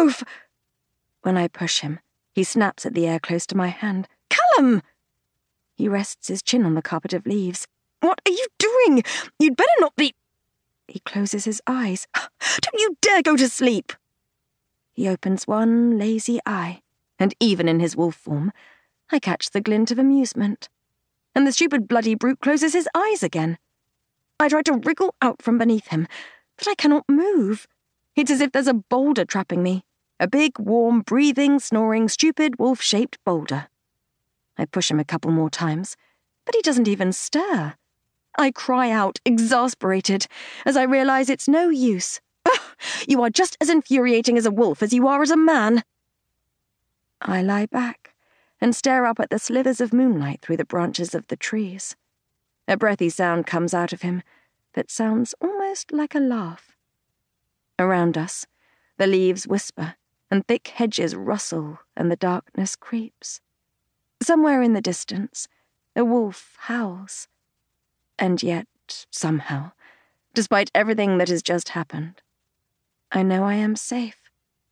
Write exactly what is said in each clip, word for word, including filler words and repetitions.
move! When I push him, he snaps at the air close to my hand. Callum! He rests his chin on the carpet of leaves. What are you doing? You'd better not be... He closes his eyes. Don't you dare go to sleep! He opens one lazy eye, and even in his wolf form, I catch the glint of amusement. And the stupid bloody brute closes his eyes again. I try to wriggle out from beneath him, but I cannot move. It's as if there's a boulder trapping me. A big, warm, breathing, snoring, stupid, wolf-shaped boulder. I push him a couple more times, but he doesn't even stir. I cry out, exasperated, as I realize it's no use. Ugh, you are just as infuriating as a wolf as you are as a man. I lie back and stare up at the slithers of moonlight through the branches of the trees. A breathy sound comes out of him that sounds almost like a laugh. Around us, the leaves whisper and thick hedges rustle and the darkness creeps. Somewhere in the distance, a wolf howls. And yet, somehow, despite everything that has just happened, I know I am safe.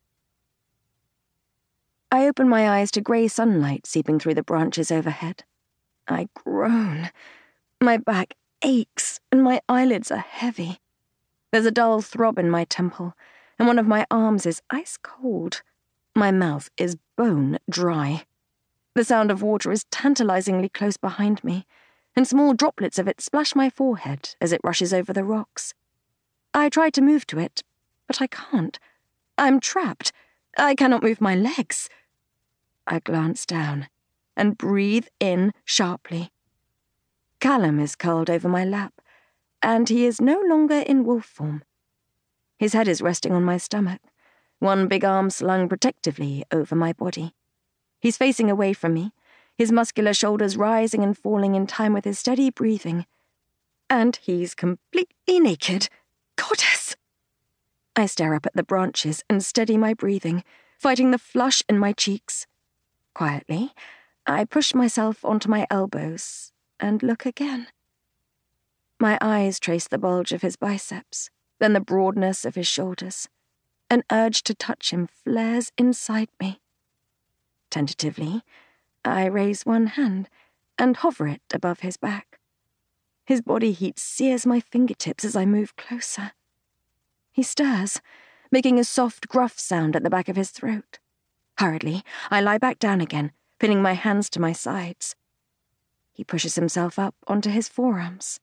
I open my eyes to grey sunlight seeping through the branches overhead. I groan. My back aches, and my eyelids are heavy. There's a dull throb in my temple, and one of my arms is ice cold. My mouth is bone dry. The sound of water is tantalizingly close behind me, and small droplets of it splash my forehead as it rushes over the rocks. I try to move to it, but I can't. I'm trapped. I cannot move my legs. I glance down and breathe in sharply. Callum is curled over my lap, and he is no longer in wolf form. His head is resting on my stomach, one big arm slung protectively over my body. He's facing away from me, his muscular shoulders rising and falling in time with his steady breathing. And he's completely naked. Goddess! I stare up at the branches and steady my breathing, fighting the flush in my cheeks. Quietly, I push myself onto my elbows and look again. My eyes trace the bulge of his biceps, then the broadness of his shoulders. An urge to touch him flares inside me. Tentatively, I raise one hand and hover it above his back. His body heat sears my fingertips as I move closer. He stirs, making a soft, gruff sound at the back of his throat. Hurriedly, I lie back down again, pinning my hands to my sides. He pushes himself up onto his forearms.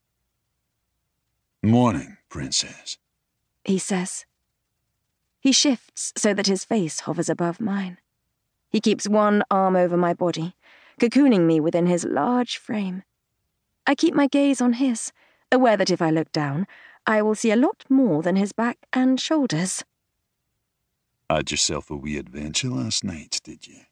"Morning, Princess," he says. He shifts so that his face hovers above mine. He keeps one arm over my body, cocooning me within his large frame. I keep my gaze on his, aware that if I look down, I will see a lot more than his back and shoulders. "Had yourself a wee adventure last night, did you?"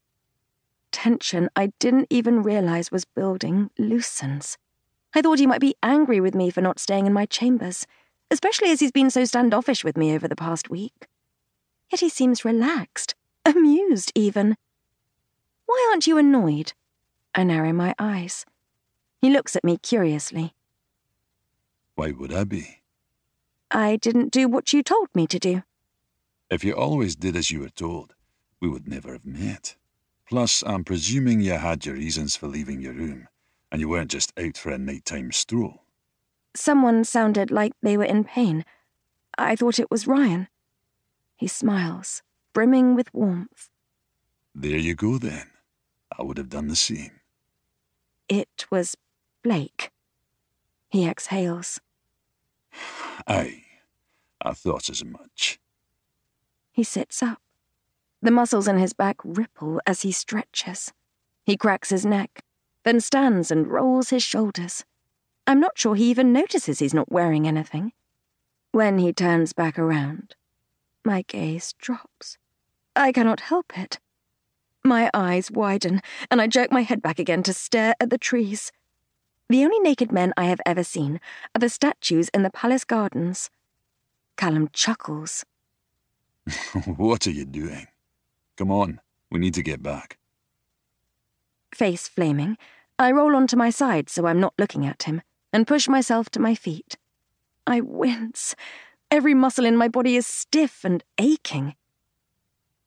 Tension I didn't even realize was building loosens. I thought he might be angry with me for not staying in my chambers, especially as he's been so standoffish with me over the past week. Yet he seems relaxed, amused even. Why aren't you annoyed? I narrow my eyes. He looks at me curiously. "Why would I be? I didn't do what you told me to do." If you always did as you were told, we would never have met. Plus, I'm presuming you had your reasons for leaving your room, and you weren't just out for a nighttime stroll. Someone sounded like they were in pain. I thought it was Ryan. He smiles, brimming with warmth. There you go then. I would have done the same. It was Blake. He exhales. Aye, I thought as much. He sits up. The muscles in his back ripple as he stretches. He cracks his neck, then stands and rolls his shoulders. I'm not sure he even notices he's not wearing anything. When he turns back around, my gaze drops. I cannot help it. My eyes widen, and I jerk my head back again to stare at the trees. The only naked men I have ever seen are the statues in the palace gardens. Callum chuckles. What are you doing? Come on, we need to get back. Face flaming, I roll onto my side so I'm not looking at him, and push myself to my feet. I wince. Every muscle in my body is stiff and aching.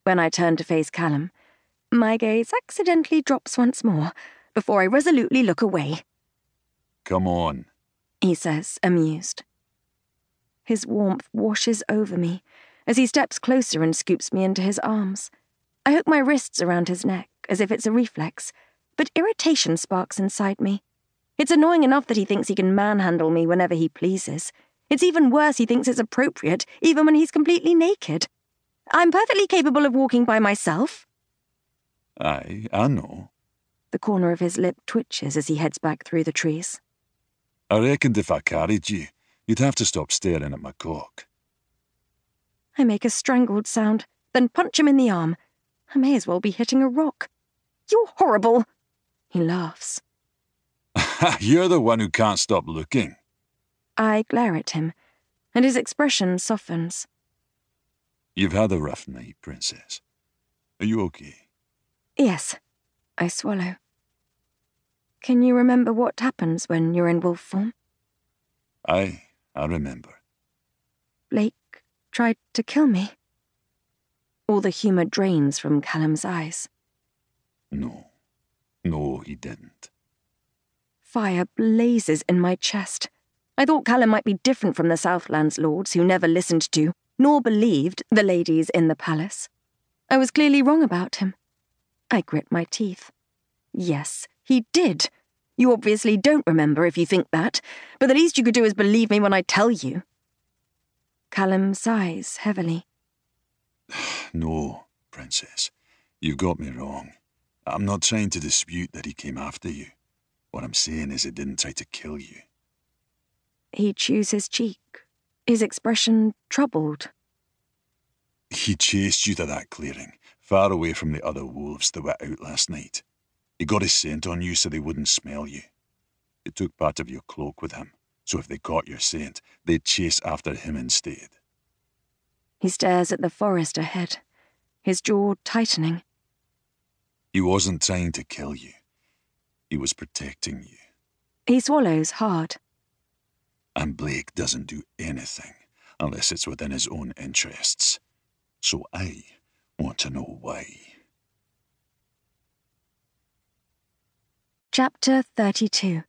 When I turn to face Callum, my gaze accidentally drops once more before I resolutely look away. Come on, he says, amused. His warmth washes over me as he steps closer and scoops me into his arms. I hook my wrists around his neck as if it's a reflex, but irritation sparks inside me. It's annoying enough that he thinks he can manhandle me whenever he pleases. It's even worse he thinks it's appropriate, even when he's completely naked. I'm perfectly capable of walking by myself. Aye, I know. The corner of his lip twitches as he heads back through the trees. I reckoned if I carried you, you'd have to stop staring at my cock. I make a strangled sound, then punch him in the arm. I may as well be hitting a rock. You're horrible, he laughs. You're the one who can't stop looking. I glare at him, and his expression softens. You've had a rough night, Princess. Are you okay? Yes, I swallow. Can you remember what happens when you're in wolf form? Aye, I remember. Blake tried to kill me. All the humour drains from Callum's eyes. No. No, he didn't. Fire blazes in my chest. I thought Callum might be different from the Southlands lords who never listened to, nor believed, the ladies in the palace. I was clearly wrong about him. I grit my teeth. Yes, he did. You obviously don't remember if you think that, but the least you could do is believe me when I tell you. Callum sighs heavily. No, Princess. You got me wrong. I'm not trying to dispute that he came after you. What I'm saying is he didn't try to kill you. He chews his cheek, his expression troubled. He chased you to that clearing, far away from the other wolves that were out last night. He got his scent on you so they wouldn't smell you. He took part of your cloak with him, so if they caught your scent, they'd chase after him instead. He stares at the forest ahead, his jaw tightening. He wasn't trying to kill you. He was protecting you. He swallows hard. And Blake doesn't do anything unless it's within his own interests. So I want to know why. Chapter thirty-two.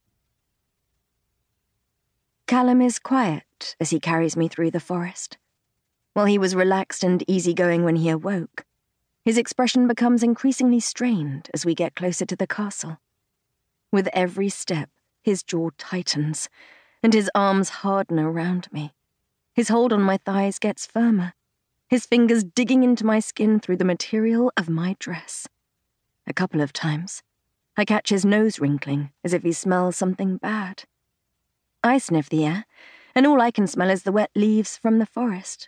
Callum is quiet as he carries me through the forest. While he was relaxed and easygoing when he awoke, his expression becomes increasingly strained as we get closer to the castle. With every step, his jaw tightens, and his arms harden around me. His hold on my thighs gets firmer, his fingers digging into my skin through the material of my dress. A couple of times, I catch his nose wrinkling as if he smells something bad. I sniff the air, and all I can smell is the wet leaves from the forest.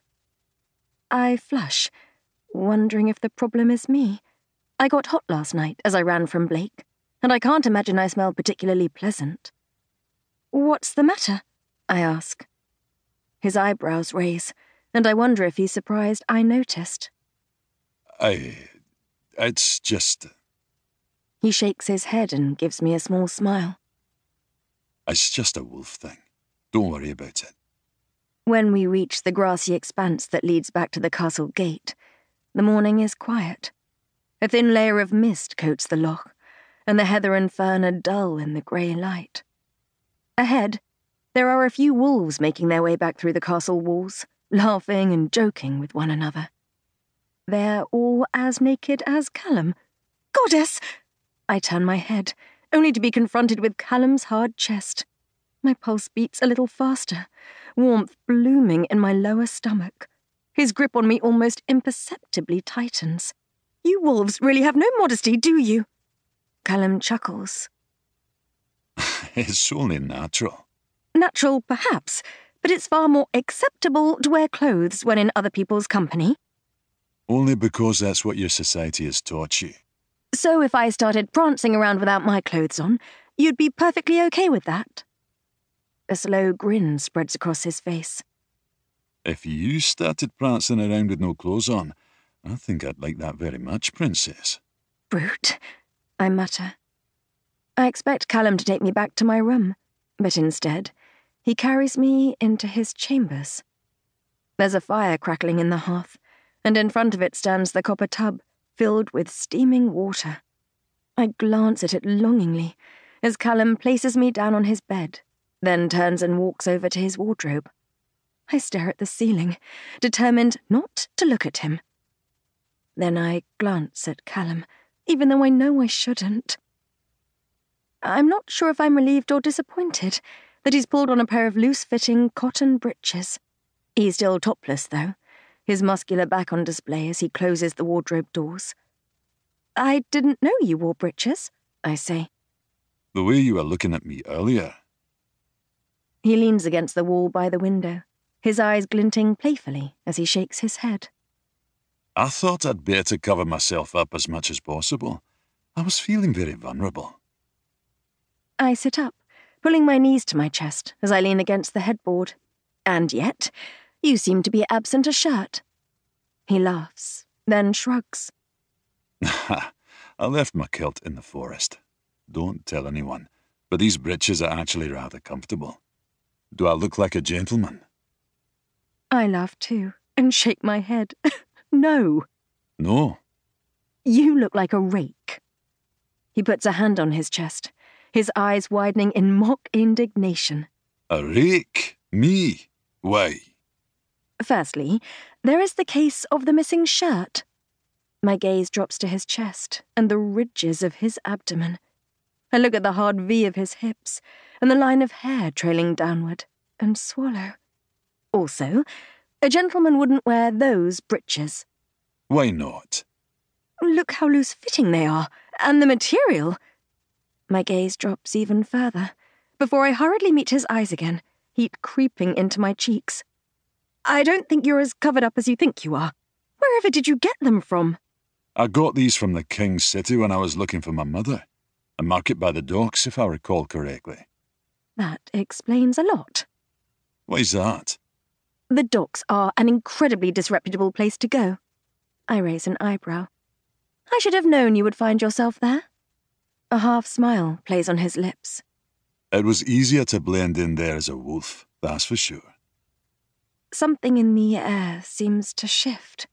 I flush, wondering if the problem is me. I got hot last night as I ran from Blake, and I can't imagine I smell particularly pleasant. What's the matter? I ask. His eyebrows raise, and I wonder if he's surprised I noticed. I... it's just... He shakes his head and gives me a small smile. It's just a wolf thing. Don't worry about it. When we reach the grassy expanse that leads back to the castle gate, the morning is quiet. A thin layer of mist coats the loch, and the heather and fern are dull in the grey light. Ahead, there are a few wolves making their way back through the castle walls, laughing and joking with one another. They're all as naked as Callum. Goddess! I turn my head, only to be confronted with Callum's hard chest. My pulse beats a little faster, warmth blooming in my lower stomach. His grip on me almost imperceptibly tightens. You wolves really have no modesty, do you? Callum chuckles. It's only natural. Natural, perhaps, but it's far more acceptable to wear clothes when in other people's company. Only because that's what your society has taught you. So if I started prancing around without my clothes on, you'd be perfectly okay with that? A slow grin spreads across his face. If you started prancing around with no clothes on, I think I'd like that very much, Princess. Brute, I mutter. I expect Callum to take me back to my room, but instead, he carries me into his chambers. There's a fire crackling in the hearth, and in front of it stands the copper tub, filled with steaming water. I glance at it longingly as Callum places me down on his bed, then turns and walks over to his wardrobe. I stare at the ceiling, determined not to look at him. Then I glance at Callum, even though I know I shouldn't. I'm not sure if I'm relieved or disappointed that he's pulled on a pair of loose-fitting cotton breeches. He's still topless, though, his muscular back on display as he closes the wardrobe doors. I didn't know you wore breeches, I say. The way you were looking at me earlier. He leans against the wall by the window, his eyes glinting playfully as he shakes his head. I thought I'd better cover myself up as much as possible. I was feeling very vulnerable. I sit up, pulling my knees to my chest as I lean against the headboard. And yet, you seem to be absent a shirt. He laughs, then shrugs. I left my kilt in the forest. Don't tell anyone, but these breeches are actually rather comfortable. Do I look like a gentleman? I laugh too, and shake my head. No. No. You look like a rake. He puts a hand on his chest, his eyes widening in mock indignation. A rake? Me? Why? Firstly, there is the case of the missing shirt. My gaze drops to his chest and the ridges of his abdomen. I look at the hard V of his hips and the line of hair trailing downward, and swallow. Also, a gentleman wouldn't wear those breeches. Why not? Look how loose-fitting they are, and the material. My gaze drops even further, before I hurriedly meet his eyes again, heat creeping into my cheeks. I don't think you're as covered up as you think you are. Wherever did you get them from? I got these from the King's City when I was looking for my mother. A market by the docks, if I recall correctly. That explains a lot. Why's that? The docks are an incredibly disreputable place to go. I raise an eyebrow. I should have known you would find yourself there. A half smile plays on his lips. It was easier to blend in there as a wolf, that's for sure. Something in the air seems to shift.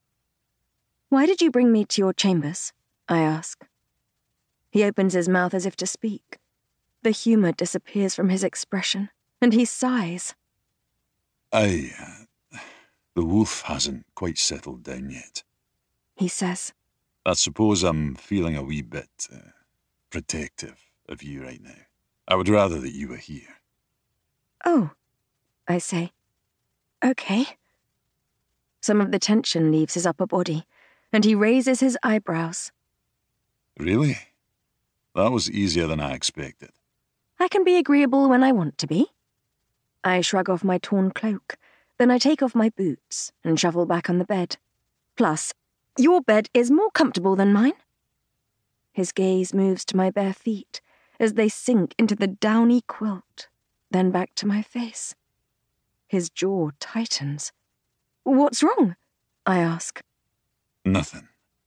Why did you bring me to your chambers? I ask. He opens his mouth as if to speak. The humour disappears from his expression, and he sighs. I... Uh, the wolf hasn't quite settled down yet, he says. I suppose I'm feeling a wee bit uh, protective of you right now. I would rather that you were here. Oh, I say. Okay. Some of the tension leaves his upper body, and he raises his eyebrows. Really? That was easier than I expected. I can be agreeable when I want to be. I shrug off my torn cloak, then I take off my boots and shuffle back on the bed. Plus, your bed is more comfortable than mine. His gaze moves to my bare feet as they sink into the downy quilt, then back to my face. His jaw tightens. What's wrong? I ask. Nothing.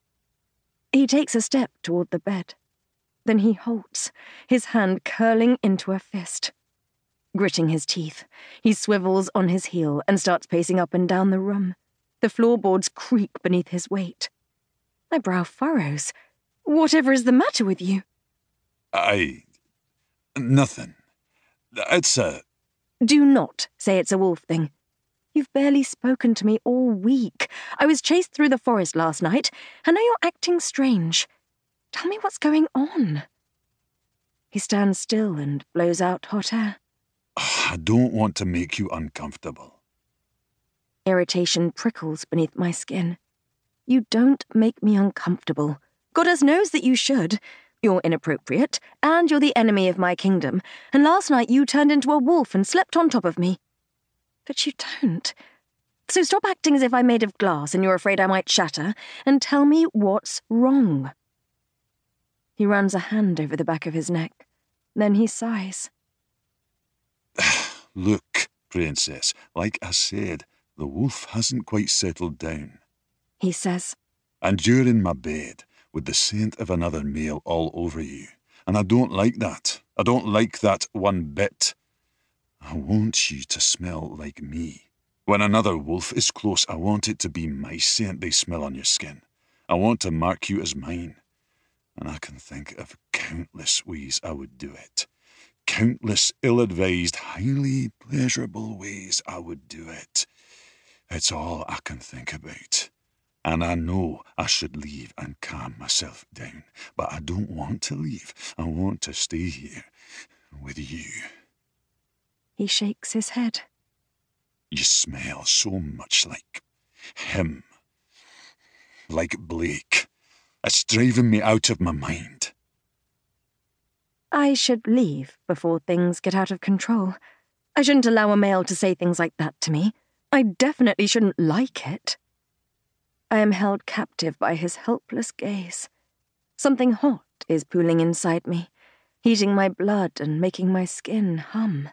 He takes a step toward the bed. Then he halts, his hand curling into a fist. Gritting his teeth, he swivels on his heel and starts pacing up and down the room. The floorboards creak beneath his weight. My brow furrows. Whatever is the matter with you? I... Nothing. It's a... Do not say it's a wolf thing. You've barely spoken to me all week. I was chased through the forest last night, and now you're acting strange. Tell me what's going on. He stands still and blows out hot air. I don't want to make you uncomfortable. Irritation prickles beneath my skin. You don't make me uncomfortable. Goddess knows that you should. You're inappropriate, and you're the enemy of my kingdom, and last night you turned into a wolf and slept on top of me. But you don't. So stop acting as if I'm made of glass and you're afraid I might shatter, and tell me what's wrong. He runs a hand over the back of his neck. Then he sighs. Look, Princess, like I said, the wolf hasn't quite settled down. He says. And you're in my bed, with the scent of another male all over you. And I don't like that. I don't like that one bit. I want you to smell like me. When another wolf is close, I want it to be my scent they smell on your skin. I want to mark you as mine. And I can think of countless ways I would do it. Countless ill-advised, highly pleasurable ways I would do it. It's all I can think about. And I know I should leave and calm myself down. But I don't want to leave. I want to stay here with you. He shakes his head. You smell so much like him. Like Blake. It's driving me out of my mind. I should leave before things get out of control. I shouldn't allow a male to say things like that to me. I definitely shouldn't like it. I am held captive by his helpless gaze. Something hot is pooling inside me, heating my blood and making my skin hum.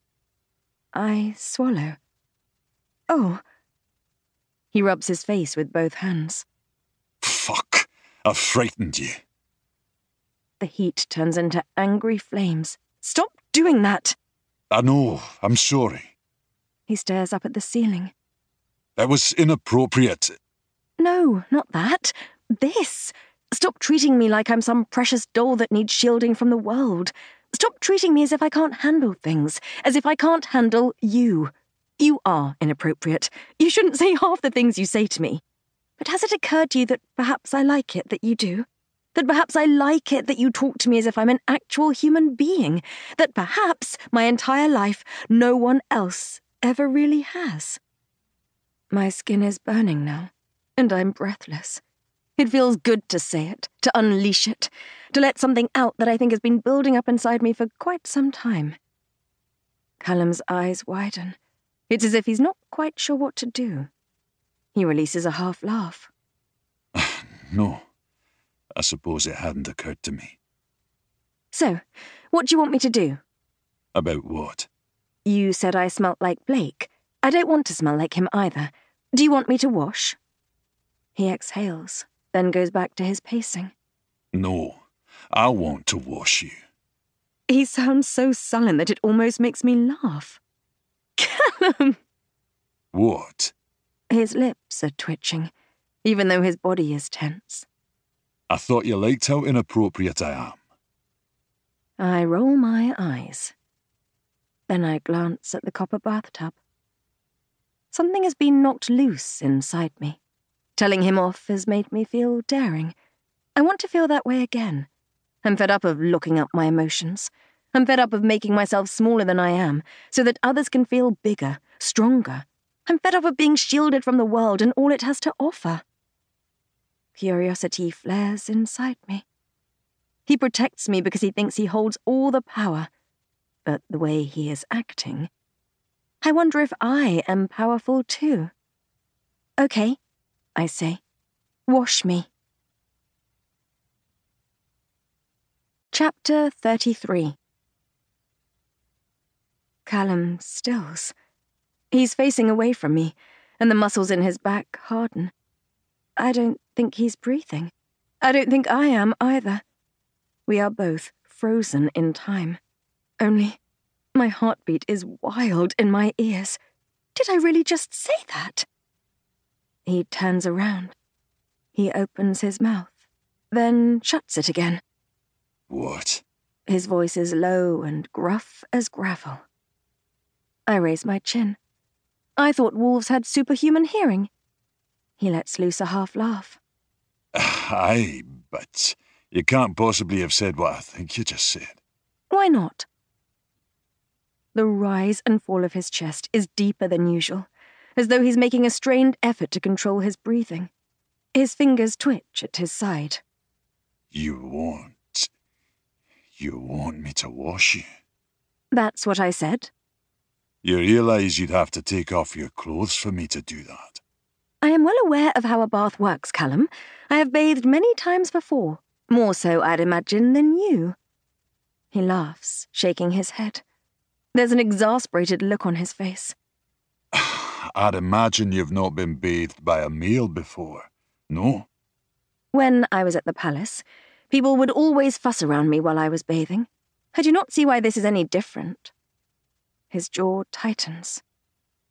I swallow. Oh. He rubs his face with both hands. Fuck. I've frightened you. The heat turns into angry flames. Stop doing that! I know. I'm sorry. He stares up at the ceiling. That was inappropriate. No, not that. This. Stop treating me like I'm some precious doll that needs shielding from the world. Stop treating me as if I can't handle things, as if I can't handle you. You are inappropriate. You shouldn't say half the things you say to me. But has it occurred to you that perhaps I like it that you do? That perhaps I like it that you talk to me as if I'm an actual human being? That perhaps my entire life no one else ever really has? My skin is burning now, and I'm breathless. It feels good to say it, to unleash it, to let something out that I think has been building up inside me for quite some time. Callum's eyes widen. It's as if he's not quite sure what to do. He releases a half laugh. No, I suppose it hadn't occurred to me. So, what do you want me to do? About what? You said I smelt like Blake. I don't want to smell like him either. Do you want me to wash? He exhales, then goes back to his pacing. No, I want to wash you. He sounds so sullen that it almost makes me laugh. Callum! What? His lips are twitching, even though his body is tense. I thought you liked how inappropriate I am. I roll my eyes. Then I glance at the copper bathtub. Something has been knocked loose inside me. Telling him off has made me feel daring. I want to feel that way again. I'm fed up of looking up my emotions. I'm fed up of making myself smaller than I am, so that others can feel bigger, stronger. I'm fed up of being shielded from the world and all it has to offer. Curiosity flares inside me. He protects me because he thinks he holds all the power. But the way he is acting, I wonder if I am powerful too. Okay, I say. Wash me. Chapter thirty-three. Callum stills. He's facing away from me, and the muscles in his back harden. I don't think he's breathing. I don't think I am either. We are both frozen in time. Only, my heartbeat is wild in my ears. Did I really just say that? He turns around. He opens his mouth, then shuts it again. What? His voice is low and gruff as gravel. I raise my chin. I thought wolves had superhuman hearing. He lets loose a half laugh. Aye, but you can't possibly have said what I think you just said. Why not? The rise and fall of his chest is deeper than usual, as though he's making a strained effort to control his breathing. His fingers twitch at his side. You want... You want me to wash you? That's what I said. You realise you'd have to take off your clothes for me to do that? I am well aware of how a bath works, Callum. I have bathed many times before, more so, I'd imagine, than you. He laughs, shaking his head. There's an exasperated look on his face. I'd imagine you've not been bathed by a male before, no? When I was at the palace, people would always fuss around me while I was bathing. I do not see why this is any different. His jaw tightens.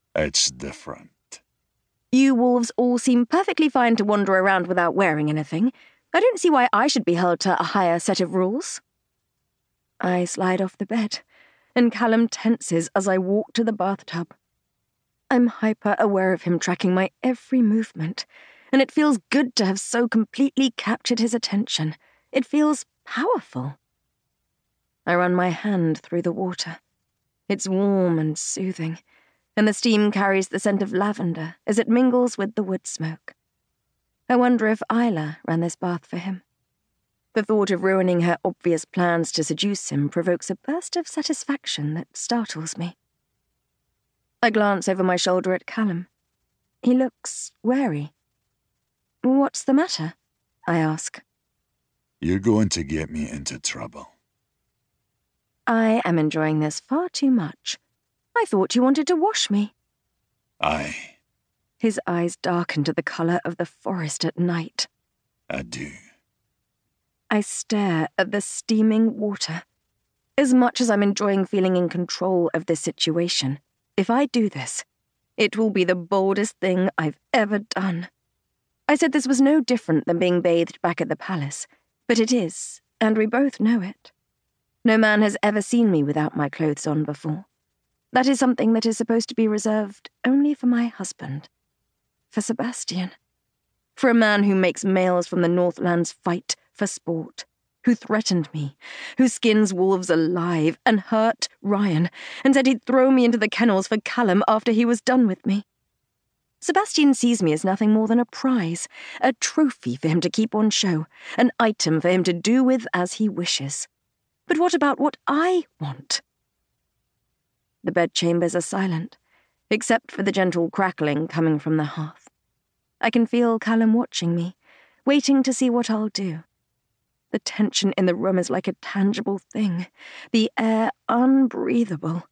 It's different. You wolves all seem perfectly fine to wander around without wearing anything. I don't see why I should be held to a higher set of rules. I slide off the bed, and Callum tenses as I walk to the bathtub. I'm hyper-aware of him tracking my every movement, and it feels good to have so completely captured his attention. It feels powerful. I run my hand through the water. It's warm and soothing, and the steam carries the scent of lavender as it mingles with the wood smoke. I wonder if Isla ran this bath for him. The thought of ruining her obvious plans to seduce him provokes a burst of satisfaction that startles me. I glance over my shoulder at Callum. He looks wary. What's the matter? I ask. You're going to get me into trouble. I am enjoying this far too much. I thought you wanted to wash me. Aye. His eyes darken to the colour of the forest at night. I do. I stare at the steaming water. As much as I'm enjoying feeling in control of this situation, if I do this, it will be the boldest thing I've ever done. I said this was no different than being bathed back at the palace, but it is, and we both know it. No man has ever seen me without my clothes on before. That is something that is supposed to be reserved only for my husband. For Sebastian. For a man who makes males from the Northlands fight for sport. Who threatened me. Who skins wolves alive and hurt Ryan and said he'd throw me into the kennels for Callum after he was done with me. Sebastian sees me as nothing more than a prize, a trophy for him to keep on show, an item for him to do with as he wishes. But what about what I want? The bedchambers are silent, except for the gentle crackling coming from the hearth. I can feel Callum watching me, waiting to see what I'll do. The tension in the room is like a tangible thing, the air unbreathable.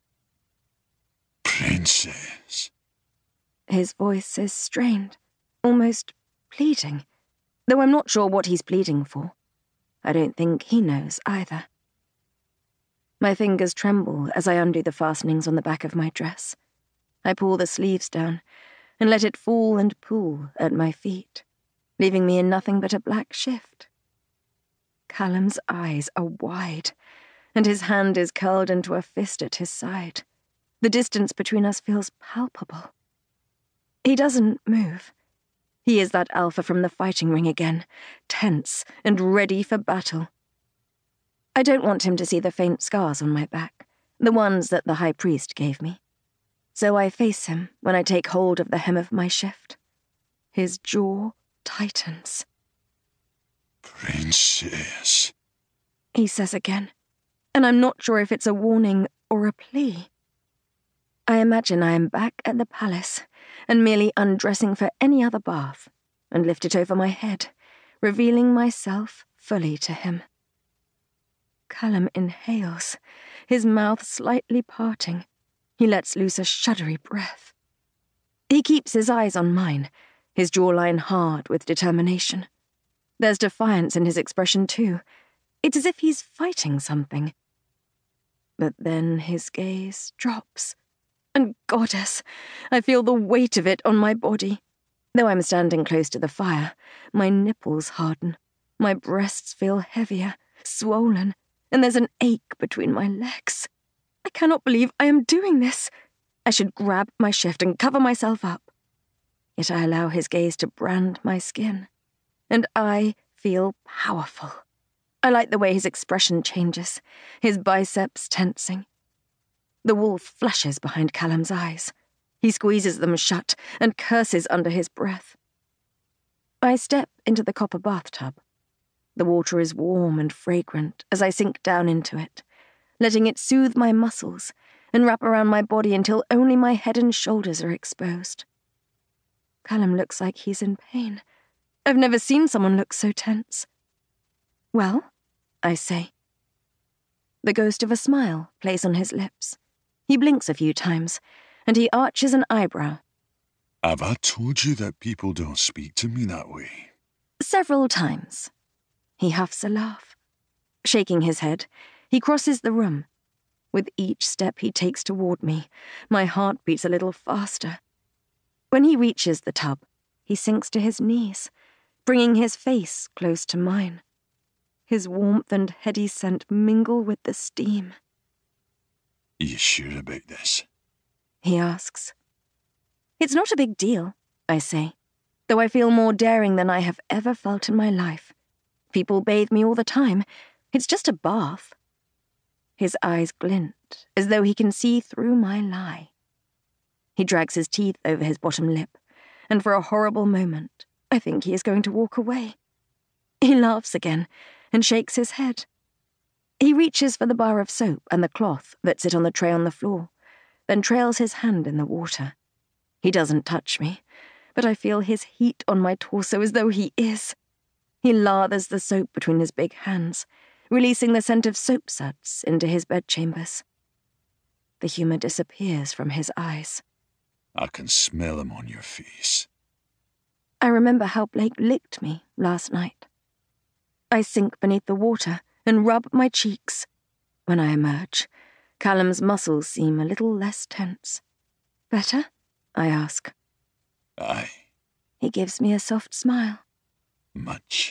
Princess. His voice is strained, almost pleading, though I'm not sure what he's pleading for. I don't think he knows either. My fingers tremble as I undo the fastenings on the back of my dress. I pull the sleeves down and let it fall and pool at my feet, leaving me in nothing but a black shift. Callum's eyes are wide, and his hand is curled into a fist at his side. The distance between us feels palpable. He doesn't move. He is that alpha from the fighting ring again, tense and ready for battle. I don't want him to see the faint scars on my back, the ones that the high priest gave me. So I face him when I take hold of the hem of my shift. His jaw tightens. Princess, he says again, and I'm not sure if it's a warning or a plea. I imagine I am back at the palace and merely undressing for any other bath, and lift it over my head, revealing myself fully to him. Callum inhales, his mouth slightly parting. He lets loose a shuddery breath. He keeps his eyes on mine, his jawline hard with determination. There's defiance in his expression too. It's as if he's fighting something. But then his gaze drops. And goddess, I feel the weight of it on my body. Though I'm standing close to the fire, my nipples harden. My breasts feel heavier, swollen, and there's an ache between my legs. I cannot believe I am doing this. I should grab my shift and cover myself up. Yet I allow his gaze to brand my skin, and I feel powerful. I like the way his expression changes, his biceps tensing. The wolf flashes behind Callum's eyes. He squeezes them shut and curses under his breath. I step into the copper bathtub. The water is warm and fragrant as I sink down into it, letting it soothe my muscles and wrap around my body until only my head and shoulders are exposed. Callum looks like he's in pain. I've never seen someone look so tense. Well, I say. The ghost of a smile plays on his lips. He blinks a few times, and he arches an eyebrow. Have I told you that people don't speak to me that way? Several times. He huffs a laugh. Shaking his head, he crosses the room. With each step he takes toward me, my heart beats a little faster. When he reaches the tub, he sinks to his knees, bringing his face close to mine. His warmth and heady scent mingle with the steam. Are you sure about this? He asks. It's not a big deal, I say, though I feel more daring than I have ever felt in my life. People bathe me all the time. It's just a bath. His eyes glint, as though he can see through my lie. He drags his teeth over his bottom lip, and for a horrible moment, I think he is going to walk away. He laughs again, and shakes his head. He reaches for the bar of soap and the cloth that sit on the tray on the floor, then trails his hand in the water. He doesn't touch me, but I feel his heat on my torso as though he is. He lathers the soap between his big hands, releasing the scent of soap suds into his bedchambers. The humour disappears from his eyes. I can smell him on your face. I remember how Blake licked me last night. I sink beneath the water and rub my cheeks. When I emerge, Callum's muscles seem a little less tense. Better? I ask. Aye. He gives me a soft smile. Much.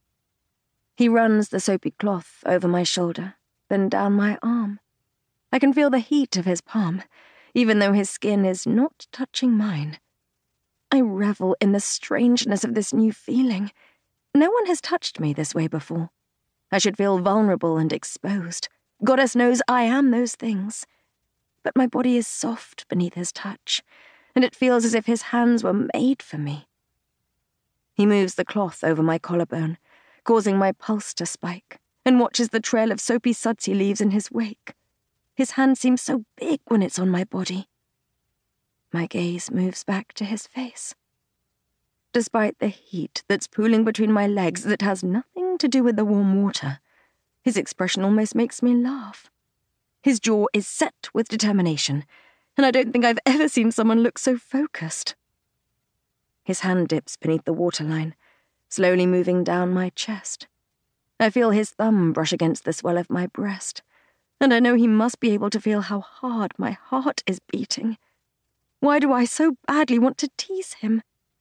He runs the soapy cloth over my shoulder, then down my arm. I can feel the heat of his palm, even though his skin is not touching mine. I revel in the strangeness of this new feeling. No one has touched me this way before. I should feel vulnerable and exposed. Goddess knows I am those things. But my body is soft beneath his touch, and it feels as if his hands were made for me. He moves the cloth over my collarbone, causing my pulse to spike, and watches the trail of soapy suds he leaves in his wake. His hand seems so big when it's on my body. My gaze moves back to his face. Despite the heat that's pooling between my legs that has nothing to do with the warm water, his expression almost makes me laugh. His jaw is set with determination, and I don't think I've ever seen someone look so focused. His hand dips beneath the waterline, slowly moving down my chest. I feel his thumb brush against the swell of my breast, and I know he must be able to feel how hard my heart is beating. Why do I so badly want to tease him?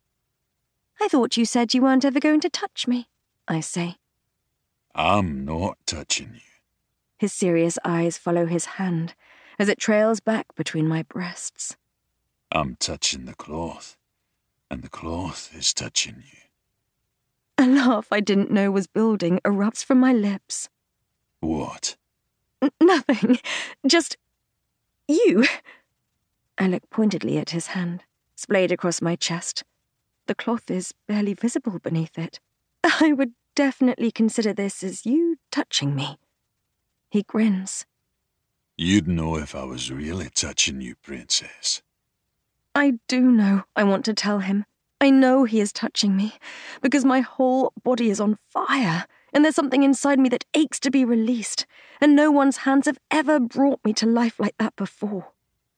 I thought you said you weren't ever going to touch me, I say. I'm not touching you. His serious eyes follow his hand as it trails back between my breasts. I'm touching the cloth, and the cloth is touching you. A laugh I didn't know was building erupts from my lips. What? N- nothing. Just you. I look pointedly at his hand, splayed across my chest. The cloth is barely visible beneath it. I would definitely consider this as you touching me. He grins. You'd know if I was really touching you, Princess. I do know, I want to tell him. I know he is touching me, because my whole body is on fire, and there's something inside me that aches to be released, and no one's hands have ever brought me to life like that before.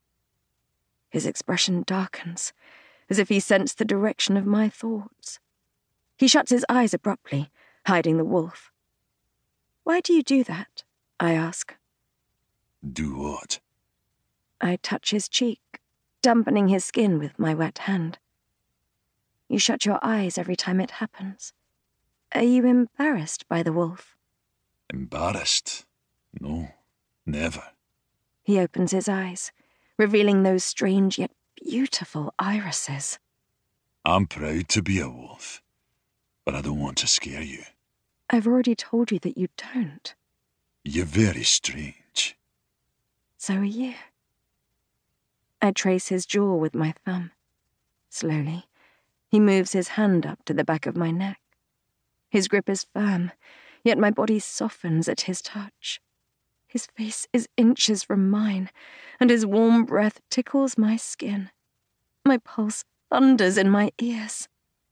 His expression darkens, as if he sensed the direction of my thoughts. He shuts his eyes abruptly, hiding the wolf. Why do you do that? I ask. Do what? I touch his cheek, dampening his skin with my wet hand. You shut your eyes every time it happens. Are you embarrassed by the wolf? Embarrassed? No, never. He opens his eyes, revealing those strange yet beautiful irises. I'm proud to be a wolf, but I don't want to scare you. I've already told you that you don't. You're very strange. So are you. I trace his jaw with my thumb. Slowly, he moves his hand up to the back of my neck. His grip is firm, yet my body softens at his touch. His face is inches from mine, and his warm breath tickles my skin. My pulse thunders in my ears.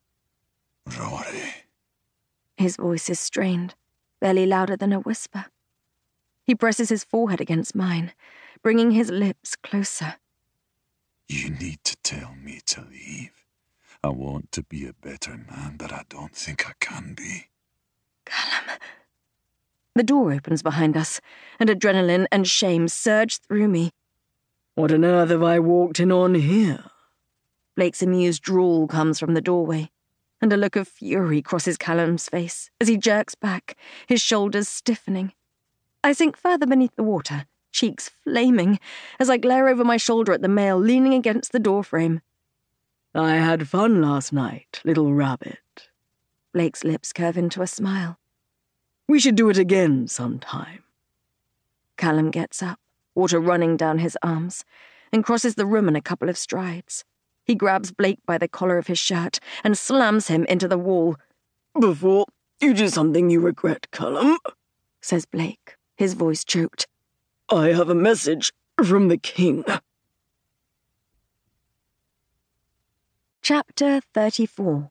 Rory. His voice is strained, barely louder than a whisper. He presses his forehead against mine, bringing his lips closer. You need to tell me to leave. I want to be a better man, but I don't think I can be. Callum. The door opens behind us, and adrenaline and shame surge through me. What on earth have I walked in on here? Blake's amused drawl comes from the doorway, and a look of fury crosses Callum's face as he jerks back, his shoulders stiffening. I sink further beneath the water, cheeks flaming, as I glare over my shoulder at the male leaning against the doorframe. I had fun last night, little rabbit. Blake's lips curve into a smile. We should do it again sometime. Callum gets up, water running down his arms, and crosses the room in a couple of strides. He grabs Blake by the collar of his shirt and slams him into the wall. Before you do something you regret, Callum, says Blake, his voice choked, I have a message from the king. Chapter thirty-four.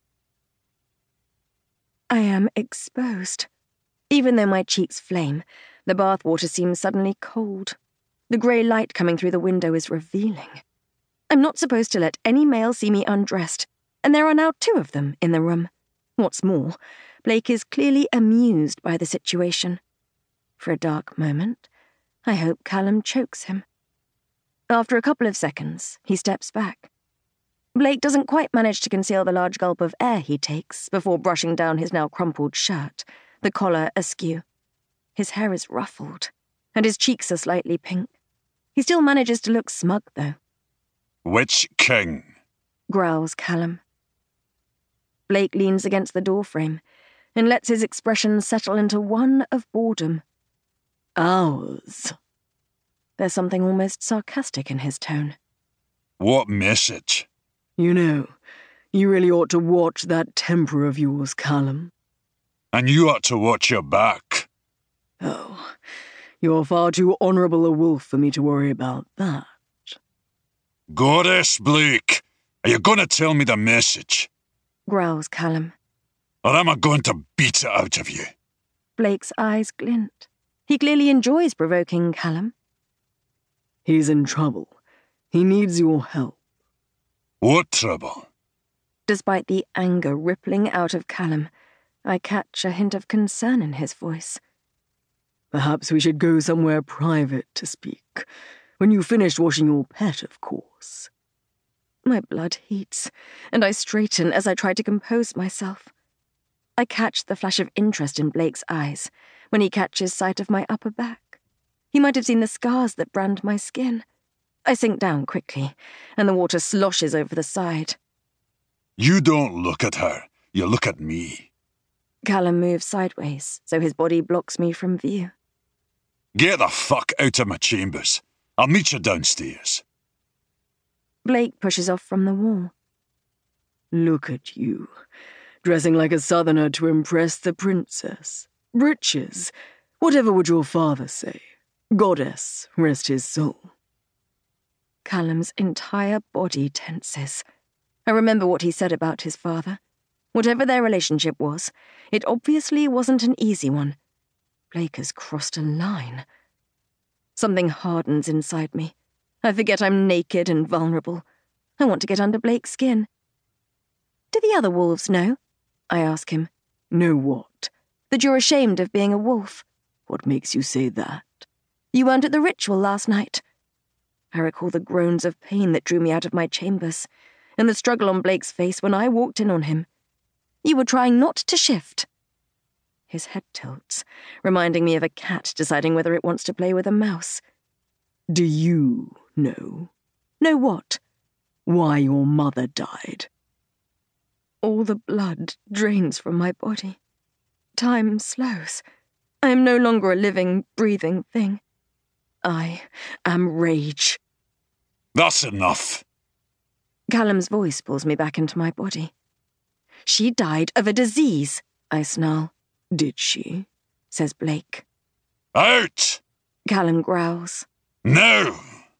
I am exposed. Even though my cheeks flame, the bathwater seems suddenly cold. The grey light coming through the window is revealing. I'm not supposed to let any male see me undressed, and there are now two of them in the room. What's more, Blake is clearly amused by the situation. For a dark moment, I hope Callum chokes him. After a couple of seconds, he steps back. Blake doesn't quite manage to conceal the large gulp of air he takes before brushing down his now crumpled shirt, the collar askew. His hair is ruffled, and his cheeks are slightly pink. He still manages to look smug, though. Which king? Growls Callum. Blake leans against the doorframe and lets his expression settle into one of boredom. Ours. There's something almost sarcastic in his tone. What message? You know, you really ought to watch that temper of yours, Callum. And you ought to watch your back. Oh, you're far too honourable a wolf for me to worry about that. Goddess Blake, are you going to tell me the message? Growls Callum. Or am I going to beat it out of you? Blake's eyes glint. He clearly enjoys provoking Callum. He's in trouble. He needs your help. What trouble? Despite the anger rippling out of Callum, I catch a hint of concern in his voice. Perhaps we should go somewhere private to speak. When you've finished washing your pet, of course. My blood heats, and I straighten as I try to compose myself. I catch the flash of interest in Blake's eyes when he catches sight of my upper back. He might have seen the scars that brand my skin. I sink down quickly, and the water sloshes over the side. You don't look at her, you look at me. Callum moves sideways, so his body blocks me from view. Get the fuck out of my chambers. I'll meet you downstairs. Blake pushes off from the wall. Look at you, dressing like a southerner to impress the princess. Breeches. Whatever would your father say? Goddess, rest his soul. Callum's entire body tenses. I remember what he said about his father. Whatever their relationship was, it obviously wasn't an easy one. Blake has crossed a line. Something hardens inside me. I forget I'm naked and vulnerable. I want to get under Blake's skin. Do the other wolves know? I ask him. Know what? That you're ashamed of being a wolf. What makes you say that? You weren't at the ritual last night. I recall the groans of pain that drew me out of my chambers, and the struggle on Blake's face when I walked in on him. You were trying not to shift. His head tilts, reminding me of a cat deciding whether it wants to play with a mouse. Do you know? Know what? Why your mother died. All the blood drains from my body. Time slows. I am no longer a living, breathing thing. I am rage. That's enough. Callum's voice pulls me back into my body. She died of a disease, I snarl. Did she? Says Blake. Out! Callum growls. No!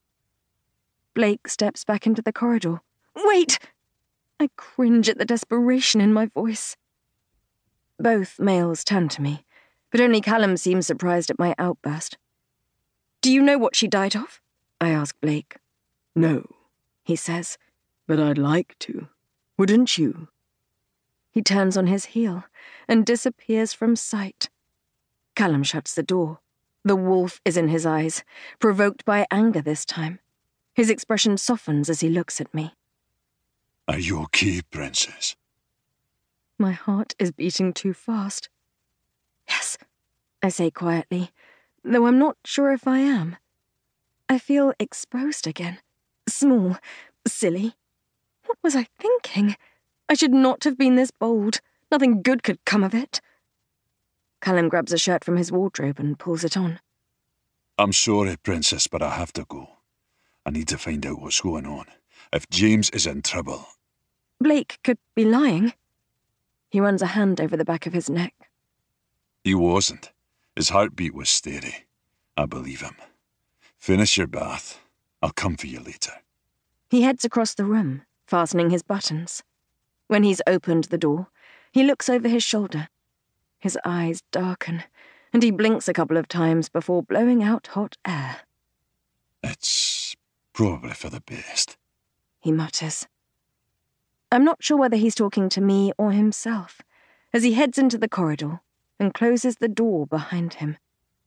Blake steps back into the corridor. Wait! I cringe at the desperation in my voice. Both males turn to me, but only Callum seems surprised at my outburst. Do you know what she died of? I ask Blake. No, he says. But I'd like to. Wouldn't you? He turns on his heel and disappears from sight. Callum shuts the door. The wolf is in his eyes, provoked by anger this time. His expression softens as he looks at me. Are you okay, Princess? My heart is beating too fast. Yes, I say quietly, though I'm not sure if I am. I feel exposed again. Small, silly. What was I thinking? I should not have been this bold. Nothing good could come of it. Callum grabs a shirt from his wardrobe and pulls it on. I'm sorry, Princess, but I have to go. I need to find out what's going on. If James is in trouble... Blake could be lying. He runs a hand over the back of his neck. He wasn't. His heartbeat was steady. I believe him. Finish your bath. I'll come for you later. He heads across the room, fastening his buttons. When he's opened the door, he looks over his shoulder. His eyes darken, and he blinks a couple of times before blowing out hot air. It's probably for the best, he mutters. I'm not sure whether he's talking to me or himself, as he heads into the corridor and closes the door behind him.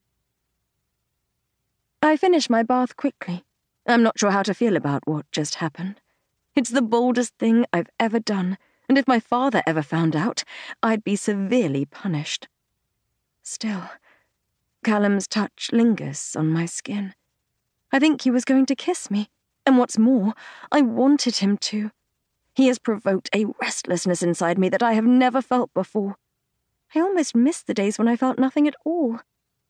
I finish my bath quickly. I'm not sure how to feel about what just happened. It's the boldest thing I've ever done, and if my father ever found out, I'd be severely punished. Still, Callum's touch lingers on my skin. I think he was going to kiss me, and what's more, I wanted him to. He has provoked a restlessness inside me that I have never felt before. I almost miss the days when I felt nothing at all.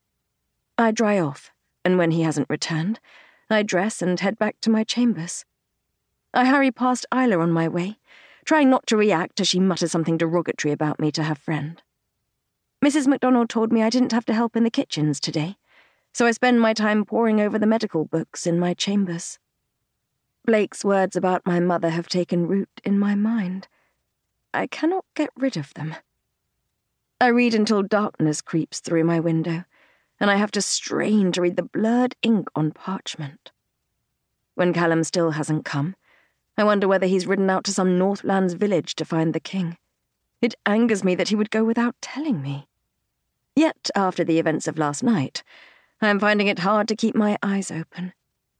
I dry off, and when he hasn't returned, I dress and head back to my chambers. I hurry past Isla on my way, trying not to react as she mutters something derogatory about me to her friend. Missus MacDonald told me I didn't have to help in the kitchens today, so I spend my time poring over the medical books in my chambers. Blake's words about my mother have taken root in my mind. I cannot get rid of them. I read until darkness creeps through my window, and I have to strain to read the blurred ink on parchment. When Callum still hasn't come, I wonder whether he's ridden out to some Northlands village to find the king. It angers me that he would go without telling me. Yet, after the events of last night, I am finding it hard to keep my eyes open.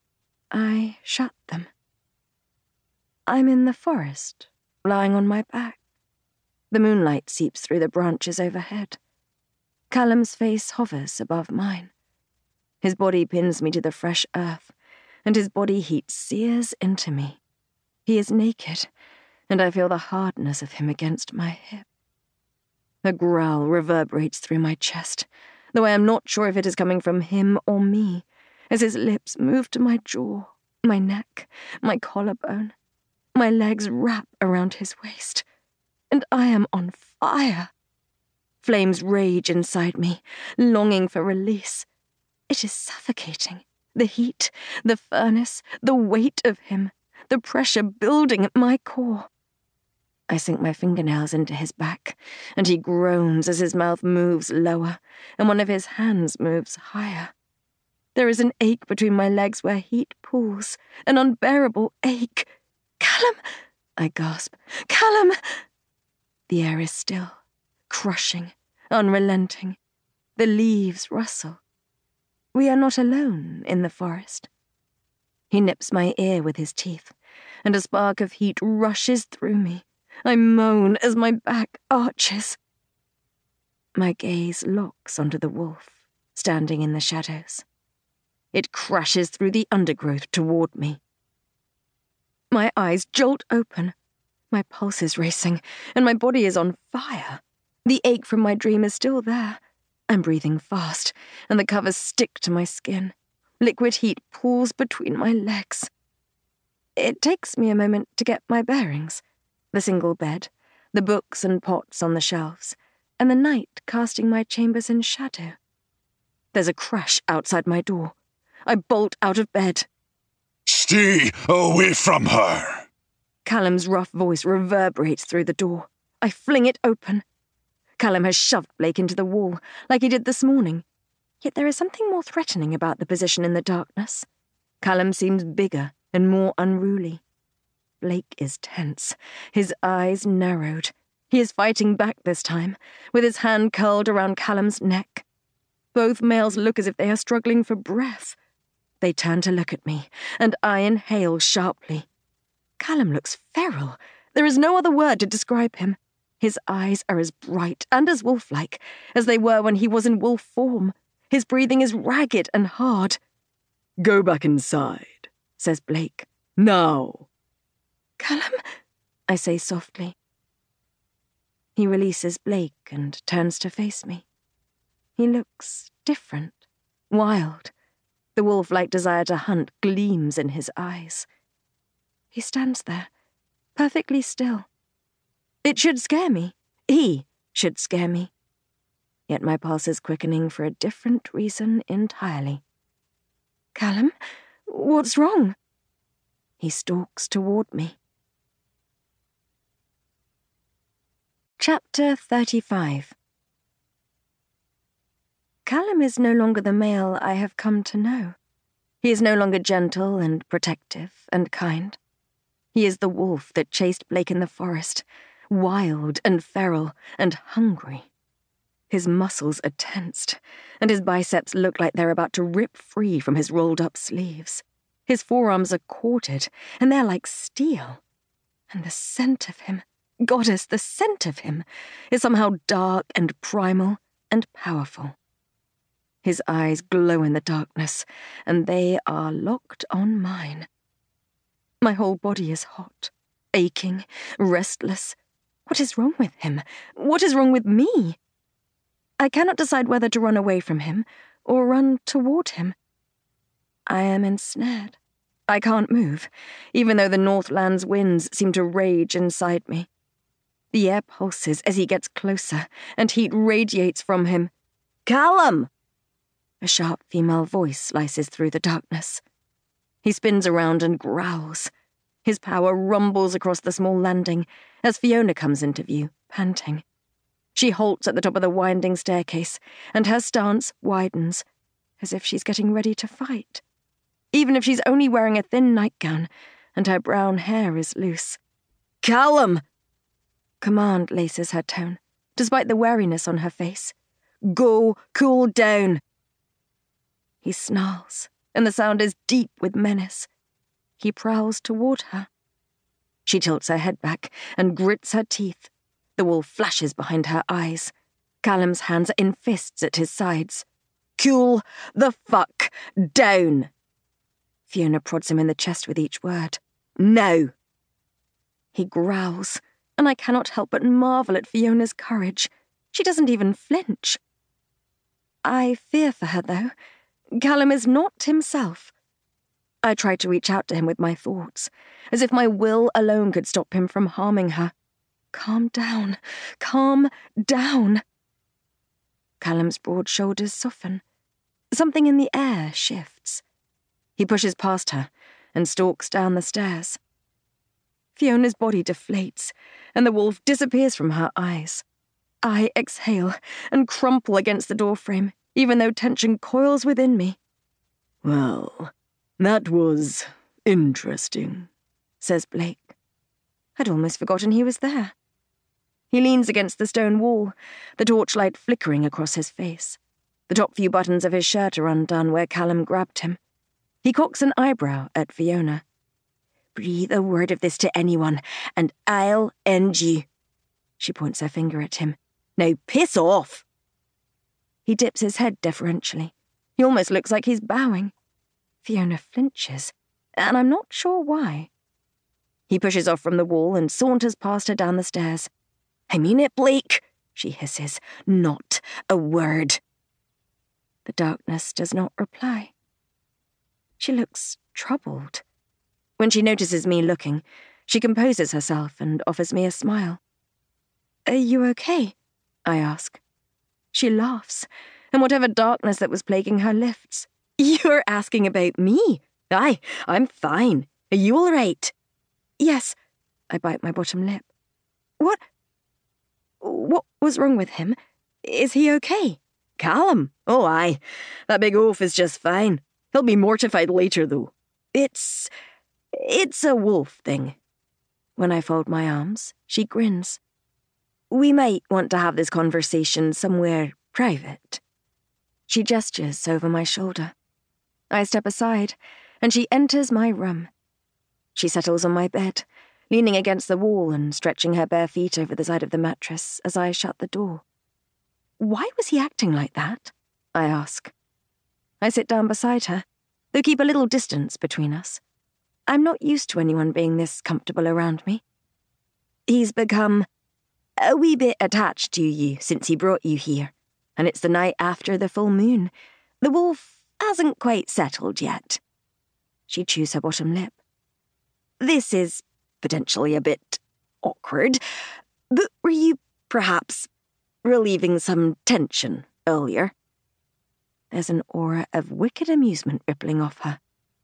I shut them. I'm in the forest, lying on my back. The moonlight seeps through the branches overhead. Callum's face hovers above mine. His body pins me to the fresh earth, and his body heat sears into me. He is naked, and I feel the hardness of him against my hip. A growl reverberates through my chest, though I am not sure if it is coming from him or me, as his lips move to my jaw, my neck, my collarbone. My legs wrap around his waist, and I am on fire. Flames rage inside me, longing for release. It is suffocating. The heat, the furnace, the weight of him, the pressure building at my core. I sink my fingernails into his back, and he groans as his mouth moves lower, and one of his hands moves higher. There is an ache between my legs where heat pulls, an unbearable ache. Callum! I gasp. Callum! The air is still, crushing, unrelenting. The leaves rustle. We are not alone in the forest. He nips my ear with his teeth, and a spark of heat rushes through me. I moan as my back arches. My gaze locks onto the wolf, standing in the shadows. It crashes through the undergrowth toward me. My eyes jolt open. My pulse is racing, and my body is on fire. The ache from my dream is still there. I'm breathing fast, and the covers stick to my skin. Liquid heat pools between my legs. It takes me a moment to get my bearings. The single bed, the books and pots on the shelves, and the night casting my chambers in shadow. There's a crash outside my door. I bolt out of bed. Stay away from her! Callum's rough voice reverberates through the door. I fling it open. Callum has shoved Blake into the wall, like he did this morning. Yet there is something more threatening about the position in the darkness. Callum seems bigger and more unruly. Blake is tense, his eyes narrowed. He is fighting back this time, with his hand curled around Callum's neck. Both males look as if they are struggling for breath. They turn to look at me, and I inhale sharply. Callum looks feral. There is no other word to describe him. His eyes are as bright and as wolf-like as they were when he was in wolf form. His breathing is ragged and hard. "Go back inside," says Blake. "Now." "Callum," I say softly. He releases Blake and turns to face me. He looks different, wild. The wolf-like desire to hunt gleams in his eyes. He stands there, perfectly still. It should scare me. He should scare me. Yet my pulse is quickening for a different reason entirely. "Callum, what's wrong?" He stalks toward me. Chapter thirty-five. Callum is no longer the male I have come to know. He is no longer gentle and protective and kind. He is the wolf that chased Blake in the forest, wild and feral and hungry. His muscles are tensed, and his biceps look like they're about to rip free from his rolled-up sleeves. His forearms are corded, and they're like steel. And the scent of him, goddess, the scent of him, is somehow dark and primal and powerful. His eyes glow in the darkness, and they are locked on mine. My whole body is hot, aching, restless. What is wrong with him? What is wrong with me? I cannot decide whether to run away from him or run toward him. I am ensnared. I can't move, even though the Northland's winds seem to rage inside me. The air pulses as he gets closer, and heat radiates from him. "Callum!" A sharp female voice slices through the darkness. He spins around and growls. His power rumbles across the small landing as Fiona comes into view, panting. She halts at the top of the winding staircase, and her stance widens, as if she's getting ready to fight. Even if she's only wearing a thin nightgown, and her brown hair is loose. "Callum!" Command laces her tone, despite the wariness on her face. "Go, cool down." He snarls, and the sound is deep with menace. He prowls toward her. She tilts her head back and grits her teeth. The wolf flashes behind her eyes. Callum's hands are in fists at his sides. "Cool the fuck down." Fiona prods him in the chest with each word. "Now." He growls, and I cannot help but marvel at Fiona's courage. She doesn't even flinch. I fear for her, though. Callum is not himself. I try to reach out to him with my thoughts, as if my will alone could stop him from harming her. Calm down, calm down. Callum's broad shoulders soften. Something in the air shifts. He pushes past her and stalks down the stairs. Fiona's body deflates, and the wolf disappears from her eyes. I exhale and crumple against the doorframe, even though tension coils within me. "Well, that was interesting," says Blake. I'd almost forgotten he was there. He leans against the stone wall, the torchlight flickering across his face. The top few buttons of his shirt are undone where Callum grabbed him. He cocks an eyebrow at Fiona. "Breathe a word of this to anyone, and I'll end you." She points her finger at him. "Now piss off." He dips his head deferentially. He almost looks like he's bowing. Fiona flinches, and I'm not sure why. He pushes off from the wall and saunters past her down the stairs. "I mean it, Blake," she hisses. "Not a word." The darkness does not reply. She looks troubled. When she notices me looking, she composes herself and offers me a smile. "Are you okay?" I ask. She laughs, and whatever darkness that was plaguing her lifts. "You're asking about me? Aye, I'm fine. Are you all right?" "Yes." I bite my bottom lip. What? What was wrong with him? Is he okay?" "Callum? Oh, aye. That big oaf is just fine. He'll be mortified later, though. It's... it's a wolf thing." When I fold my arms, she grins. "We might want to have this conversation somewhere private." She gestures over my shoulder. I step aside, and she enters my room. She settles on my bed, leaning against the wall and stretching her bare feet over the side of the mattress as I shut the door. Why was he acting like that? I ask. I sit down beside her, though keep a little distance between us. I'm not used to anyone being this comfortable around me. He's become a wee bit attached to you since he brought you here, and it's the night after the full moon. The wolf hasn't quite settled yet. She chews her bottom lip. This is potentially a bit awkward, but were you perhaps relieving some tension earlier? There's an aura of wicked amusement rippling off her.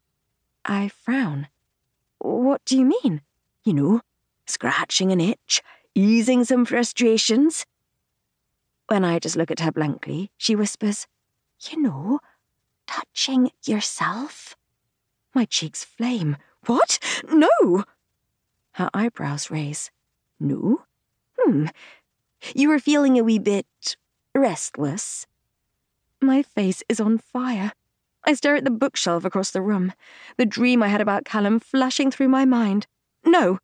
I frown. What do you mean? You know, scratching an itch, easing some frustrations. When I just look at her blankly, she whispers, You know, touching yourself. My cheeks flame. What? No! Her eyebrows raise. No? Hmm. You were feeling a wee bit restless. My face is on fire. I stare at the bookshelf across the room, the dream I had about Callum flashing through my mind. No.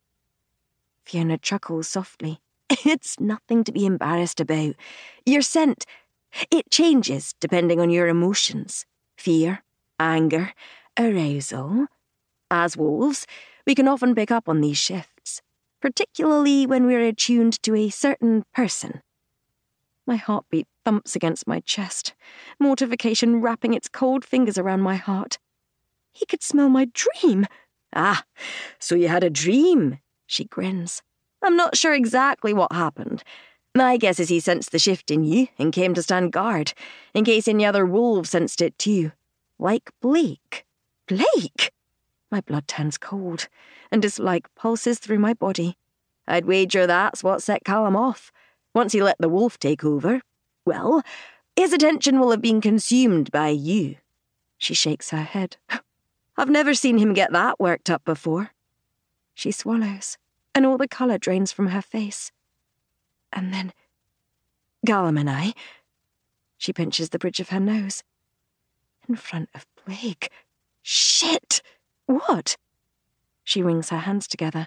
Fiona chuckles softly. It's nothing to be embarrassed about. Your scent, it changes depending on your emotions. Fear, anger, arousal. As wolves, we can often pick up on these shifts, particularly when we're attuned to a certain person. My heartbeat thumps against my chest, mortification wrapping its cold fingers around my heart. He could smell my dream. Ah, so you had a dream, she grins. I'm not sure exactly what happened. My guess is he sensed the shift in you and came to stand guard, in case any other wolves sensed it too. Like Blake. Blake? My blood turns cold, and dislike pulses through my body. I'd wager that's what set Callum off. Once he let the wolf take over, well, his attention will have been consumed by you. She shakes her head. I've never seen him get that worked up before. She swallows, and all the colour drains from her face. And then, Callum and I, she pinches the bridge of her nose. In front of Blake. Shit! What? She wrings her hands together.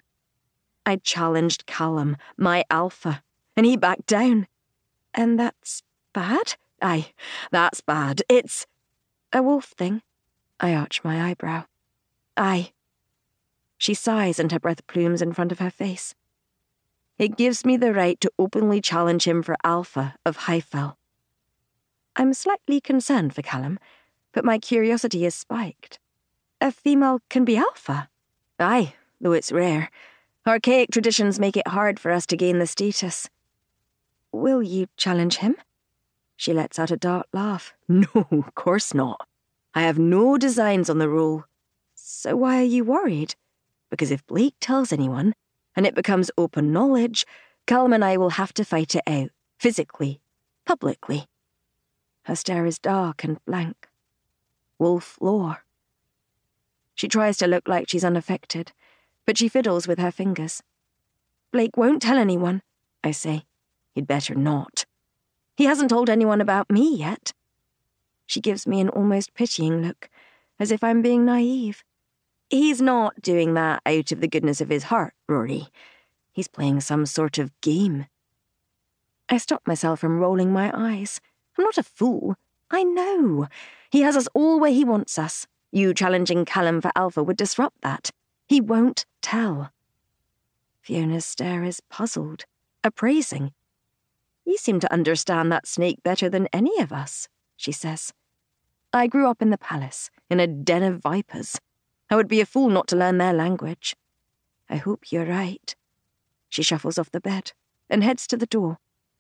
I challenged Callum, my alpha, and he backed down. And that's bad? Aye, that's bad. It's a wolf thing. I arch my eyebrow. Aye. She sighs and her breath plumes in front of her face. It gives me the right to openly challenge him for alpha of Highfell. I'm slightly concerned for Callum, but my curiosity is spiked. A female can be alpha? Aye, though it's rare. Archaic traditions make it hard for us to gain the status. Will you challenge him? She lets out a dark laugh. No, of course not. I have no designs on the role. So why are you worried? Because if Blake tells anyone, and it becomes open knowledge, Callum and I will have to fight it out, physically, publicly. Her stare is dark and blank. Wolf lore. She tries to look like she's unaffected, but she fiddles with her fingers. Blake won't tell anyone, I say. He'd better not. He hasn't told anyone about me yet. She gives me an almost pitying look, as if I'm being naive. He's not doing that out of the goodness of his heart, Rory. He's playing some sort of game. I stop myself from rolling my eyes. I'm not a fool. I know. He has us all where he wants us. You challenging Callum for alpha would disrupt that. He won't tell. Fiona's stare is puzzled, appraising. You seem to understand that snake better than any of us, she says. I grew up in the palace, in a den of vipers. I would be a fool not to learn their language. I hope you're right. She shuffles off the bed and heads to the door.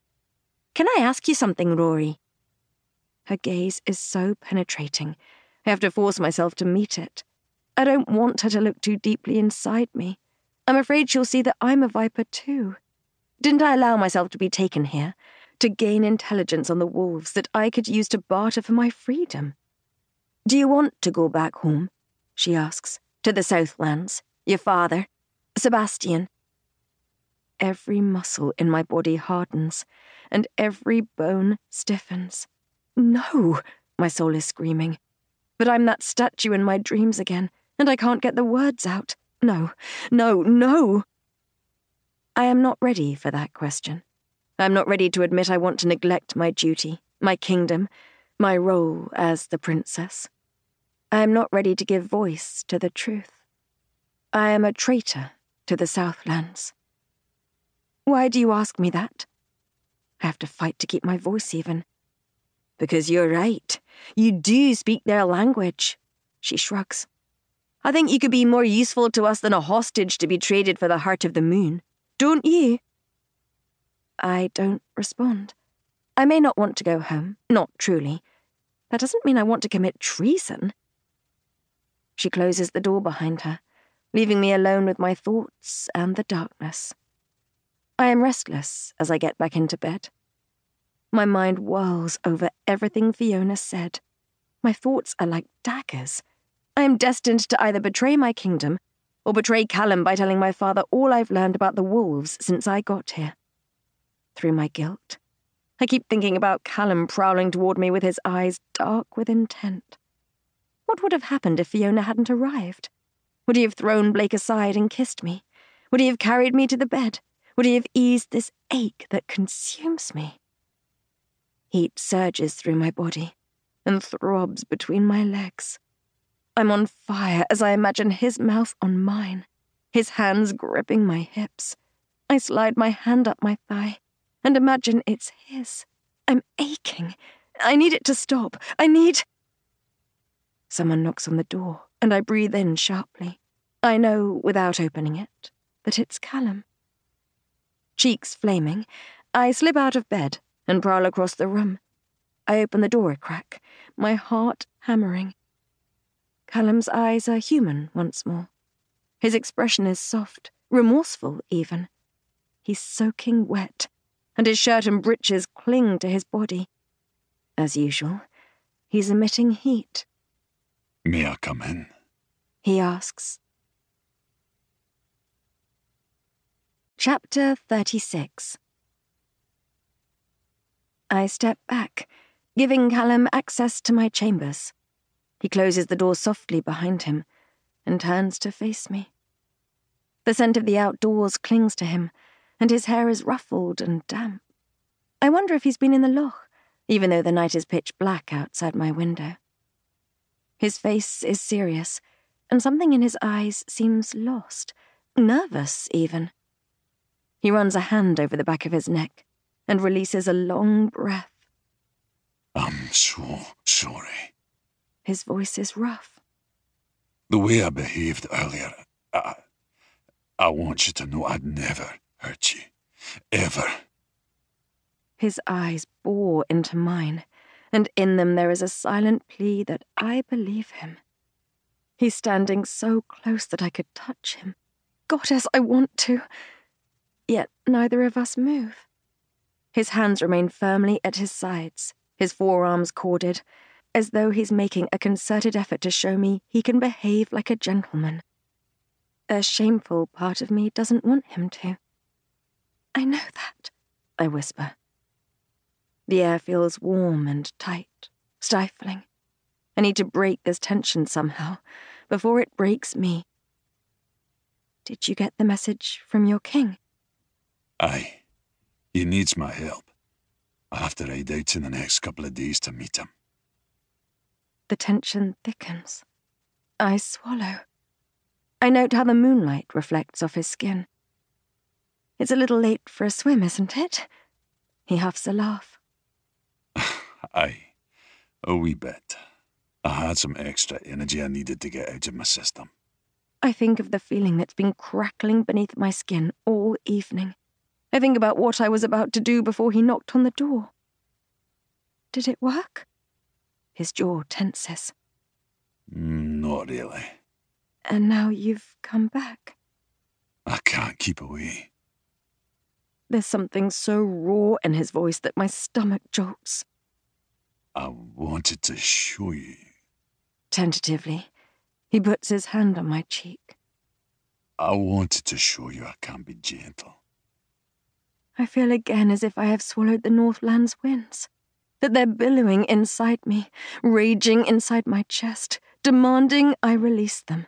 Can I ask you something, Rory? Her gaze is so penetrating, I have to force myself to meet it. I don't want her to look too deeply inside me. I'm afraid she'll see that I'm a viper too. Didn't I allow myself to be taken here, to gain intelligence on the wolves that I could use to barter for my freedom? Do you want to go back home? She asks. To the Southlands? Your father? Sebastian? Every muscle in my body hardens, and every bone stiffens. No, my soul is screaming. But I'm that statue in my dreams again, and I can't get the words out. No, no, no! I am not ready for that question. I'm not ready to admit I want to neglect my duty, my kingdom, my role as the princess. I am not ready to give voice to the truth. I am a traitor to the Southlands. Why do you ask me that? I have to fight to keep my voice even. Because you're right. You do speak their language. She shrugs. I think you could be more useful to us than a hostage to be traded for the heart of the moon. Don't you? I don't respond. I may not want to go home, not truly. That doesn't mean I want to commit treason. She closes the door behind her, leaving me alone with my thoughts and the darkness. I am restless as I get back into bed. My mind whirls over everything Fiona said. My thoughts are like daggers. I am destined to either betray my kingdom or betray Callum by telling my father all I've learned about the wolves since I got here. Through my guilt, I keep thinking about Callum prowling toward me with his eyes dark with intent. What would have happened if Fiona hadn't arrived? Would he have thrown Blake aside and kissed me? Would he have carried me to the bed? Would he have eased this ache that consumes me? Heat surges through my body and throbs between my legs. I'm on fire as I imagine his mouth on mine, his hands gripping my hips. I slide my hand up my thigh and imagine it's his. I'm aching. I need it to stop. I need... Someone knocks on the door, and I breathe in sharply. I know, without opening it, that it's Callum. Cheeks flaming, I slip out of bed and prowl across the room. I open the door a crack, my heart hammering. Callum's eyes are human once more. His expression is soft, remorseful even. He's soaking wet, and his shirt and breeches cling to his body. As usual, he's emitting heat. May I come in? He asks. Chapter thirty-six. I step back, giving Callum access to my chambers. He closes the door softly behind him and turns to face me. The scent of the outdoors clings to him, and his hair is ruffled and damp. I wonder if he's been in the loch, even though the night is pitch black outside my window. His face is serious, and something in his eyes seems lost, nervous even. He runs a hand over the back of his neck and releases a long breath. I'm so sorry. His voice is rough. The way I behaved earlier, I, I want you to know I'd never hurt you. Ever. His eyes bore into mine, and in them there is a silent plea that I believe him. He's standing so close that I could touch him. Goddess, I want to. Yet neither of us move. His hands remain firmly at his sides, his forearms corded, as though he's making a concerted effort to show me he can behave like a gentleman. A shameful part of me doesn't want him to. I know that, I whisper. The air feels warm and tight, stifling. I need to break this tension somehow, before it breaks me. Did you get the message from your king? Aye. He needs my help. I have to ride out in the next couple of days to meet him. The tension thickens. I swallow. I note how the moonlight reflects off his skin. It's a little late for a swim, isn't it? He huffs a laugh. Aye. A wee bit. I had some extra energy I needed to get out of my system. I think of the feeling that's been crackling beneath my skin all evening. I think about what I was about to do before he knocked on the door. Did it work? His jaw tenses. Not really. And now you've come back. I can't keep away. There's something so raw in his voice that my stomach jolts. I wanted to show you. Tentatively, he puts his hand on my cheek. I wanted to show you I can be gentle. I feel again as if I have swallowed the Northland's winds. that they're billowing inside me, raging inside my chest, demanding I release them.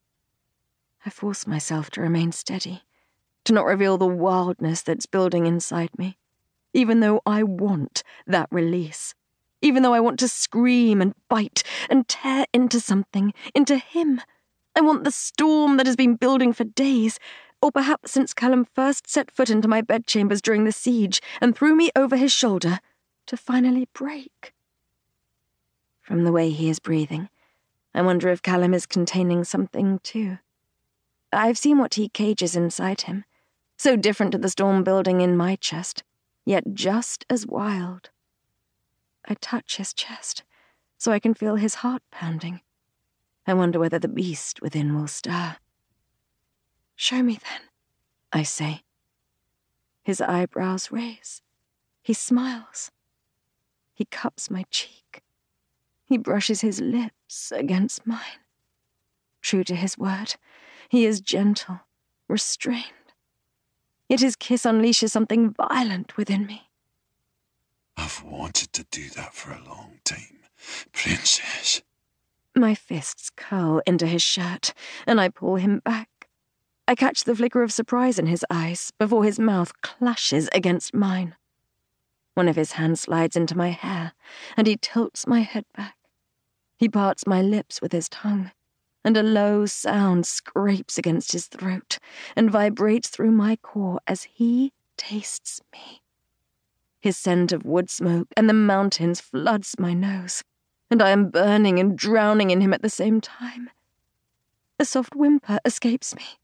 I force myself to remain steady, to not reveal the wildness that's building inside me, even though I want that release, even though I want to scream and bite and tear into something, into him. I want the storm that has been building for days, or perhaps since Callum first set foot into my bedchambers during the siege and threw me over his shoulder, to finally break. From the way he is breathing, I wonder if Callum is containing something too. I've seen what he cages inside him, so different to the storm building in my chest, yet just as wild. I touch his chest, so I can feel his heart pounding. I wonder whether the beast within will stir. Show me then, I say. His eyebrows raise. He smiles. He cups my cheek. He brushes his lips against mine. True to his word, he is gentle, restrained. Yet his kiss unleashes something violent within me. I've wanted to do that for a long time, Princess. My fists curl into his shirt, and I pull him back. I catch the flicker of surprise in his eyes before his mouth clashes against mine. One of his hands slides into my hair, and he tilts my head back. He parts my lips with his tongue, and a low sound scrapes against his throat and vibrates through my core as he tastes me. His scent of wood smoke and the mountains floods my nose, and I am burning and drowning in him at the same time. A soft whimper escapes me.